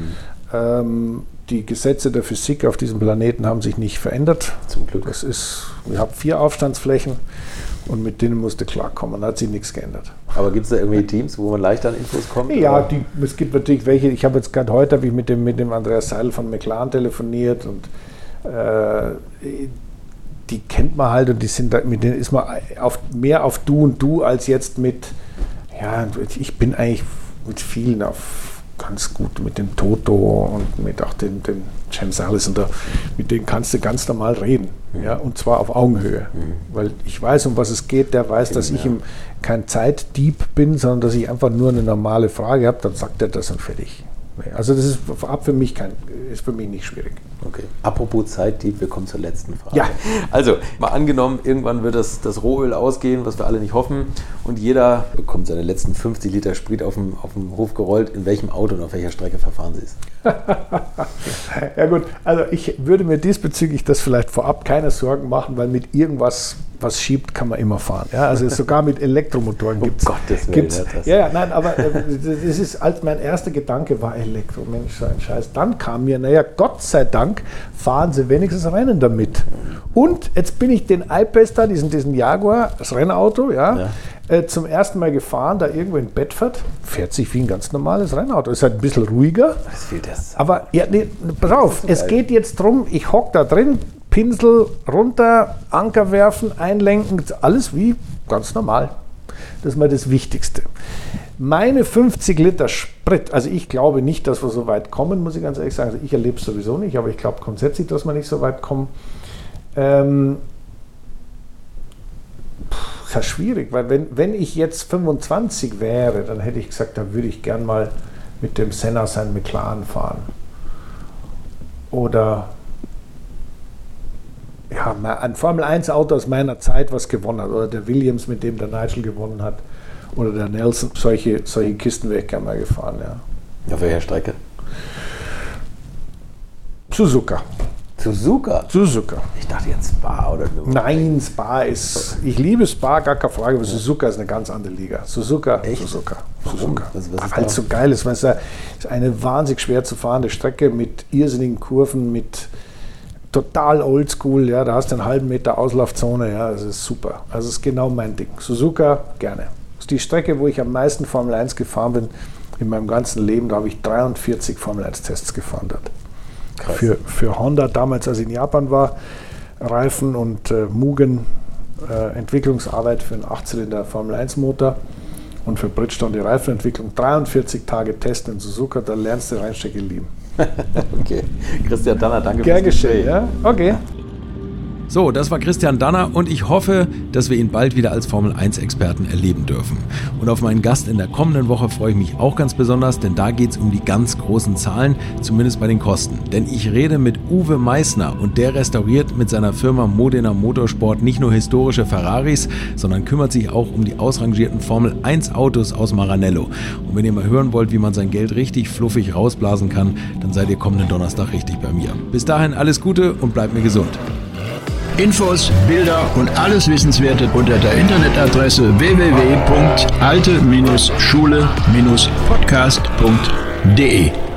Die Gesetze der Physik auf diesem Planeten haben sich nicht verändert. Zum Glück. Wir haben 4 Aufstandsflächen und mit denen musste klarkommen. Da hat sich nichts geändert. Aber gibt es da irgendwie Teams, wo man leichter an Infos kommt? Ja, es gibt natürlich welche. Ich habe jetzt gerade heute mit dem Andreas Seidel von McLaren telefoniert und die kennt man halt und die sind da, mit denen ist man mehr auf Du und Du als jetzt mit, ja, ich bin eigentlich mit vielen ganz gut, mit dem Toto und mit auch dem James Ellis und mit denen kannst du ganz normal reden, ja, und zwar auf Augenhöhe, weil ich weiß, um was es geht, der weiß, dass ich kein Zeitdieb bin, sondern dass ich einfach nur eine normale Frage habe, dann sagt er das und fertig. Also das ist für mich nicht schwierig. Okay. Apropos Zeitdieb, wir kommen zur letzten Frage. Ja. Also, mal angenommen, irgendwann wird das Rohöl ausgehen, was wir alle nicht hoffen, und jeder bekommt seine letzten 50 Liter Sprit auf dem Hof gerollt. In welchem Auto und auf welcher Strecke verfahren Sie es? Ja gut, also ich würde mir diesbezüglich das vielleicht vorab keine Sorgen machen, weil mit irgendwas, was schiebt, kann man immer fahren. Ja, also sogar mit Elektromotoren gibt es. Ja, nein, aber das ist, als mein erster Gedanke war, Elektro, Mensch, so ein Scheiß. Dann kam mir, naja, Gott sei Dank fahren sie wenigstens Rennen damit. Und jetzt bin ich den I-Pace da, diesen Jaguar, das Rennauto, zum ersten Mal gefahren, da irgendwo in Bedford, fährt sich wie ein ganz normales Rennauto. Ist halt ein bisschen ruhiger. Was fehlt das? Aber, ja, nee, pass auf, es geht jetzt drum, ich hocke da drin, Pinsel runter, Anker werfen, einlenken, alles wie ganz normal. Das ist mal das Wichtigste. Meine 50 Liter Sprit, also ich glaube nicht, dass wir so weit kommen, muss ich ganz ehrlich sagen. Also ich erlebe es sowieso nicht, aber ich glaube grundsätzlich, dass wir nicht so weit kommen. Das ist schwierig, weil wenn ich jetzt 25 wäre, dann hätte ich gesagt, da würde ich gern mal mit dem Senna sein McLaren fahren. Oder ja, ein Formel-1-Auto aus meiner Zeit, was gewonnen hat. Oder der Williams, mit dem der Nigel gewonnen hat. Oder der Nelson. Solche Kisten wäre ich gerne mal gefahren, ja. Auf welcher Strecke? Suzuka. Suzuka? Ich dachte jetzt Spa oder so. Nein, Spa ist... Ich liebe Spa, gar keine Frage, aber Suzuka ist eine ganz andere Liga. Suzuka. Warum? Weil es so geil ist. Weil es ist eine wahnsinnig schwer zu fahrende Strecke mit irrsinnigen Kurven, mit total oldschool, ja, da hast du einen halben Meter Auslaufzone, ja, das ist super. Also das ist genau mein Ding. Suzuka, gerne. Das ist die Strecke, wo ich am meisten Formel 1 gefahren bin in meinem ganzen Leben. Da habe ich 43 Formel 1 Tests gefahren dort. Für Honda, damals als ich in Japan war, Reifen und Mugen, Entwicklungsarbeit für einen 8-Zylinder Formel 1 Motor und für Bridgestone die Reifenentwicklung. 43 Tage Test in Suzuka, da lernst du Rennstrecke lieben. Okay. Christian Danner, danke fürs Gespräch. Ja? Okay. So, das war Christian Danner und ich hoffe, dass wir ihn bald wieder als Formel-1-Experten erleben dürfen. Und auf meinen Gast in der kommenden Woche freue ich mich auch ganz besonders, denn da geht es um die ganz großen Zahlen, zumindest bei den Kosten. Denn ich rede mit Uwe Meissner und der restauriert mit seiner Firma Modena Motorsport nicht nur historische Ferraris, sondern kümmert sich auch um die ausrangierten Formel-1-Autos aus Maranello. Und wenn ihr mal hören wollt, wie man sein Geld richtig fluffig rausblasen kann, dann seid ihr kommenden Donnerstag richtig bei mir. Bis dahin alles Gute und bleibt mir gesund. Infos, Bilder und alles Wissenswerte unter der Internetadresse www.alte-schule-podcast.de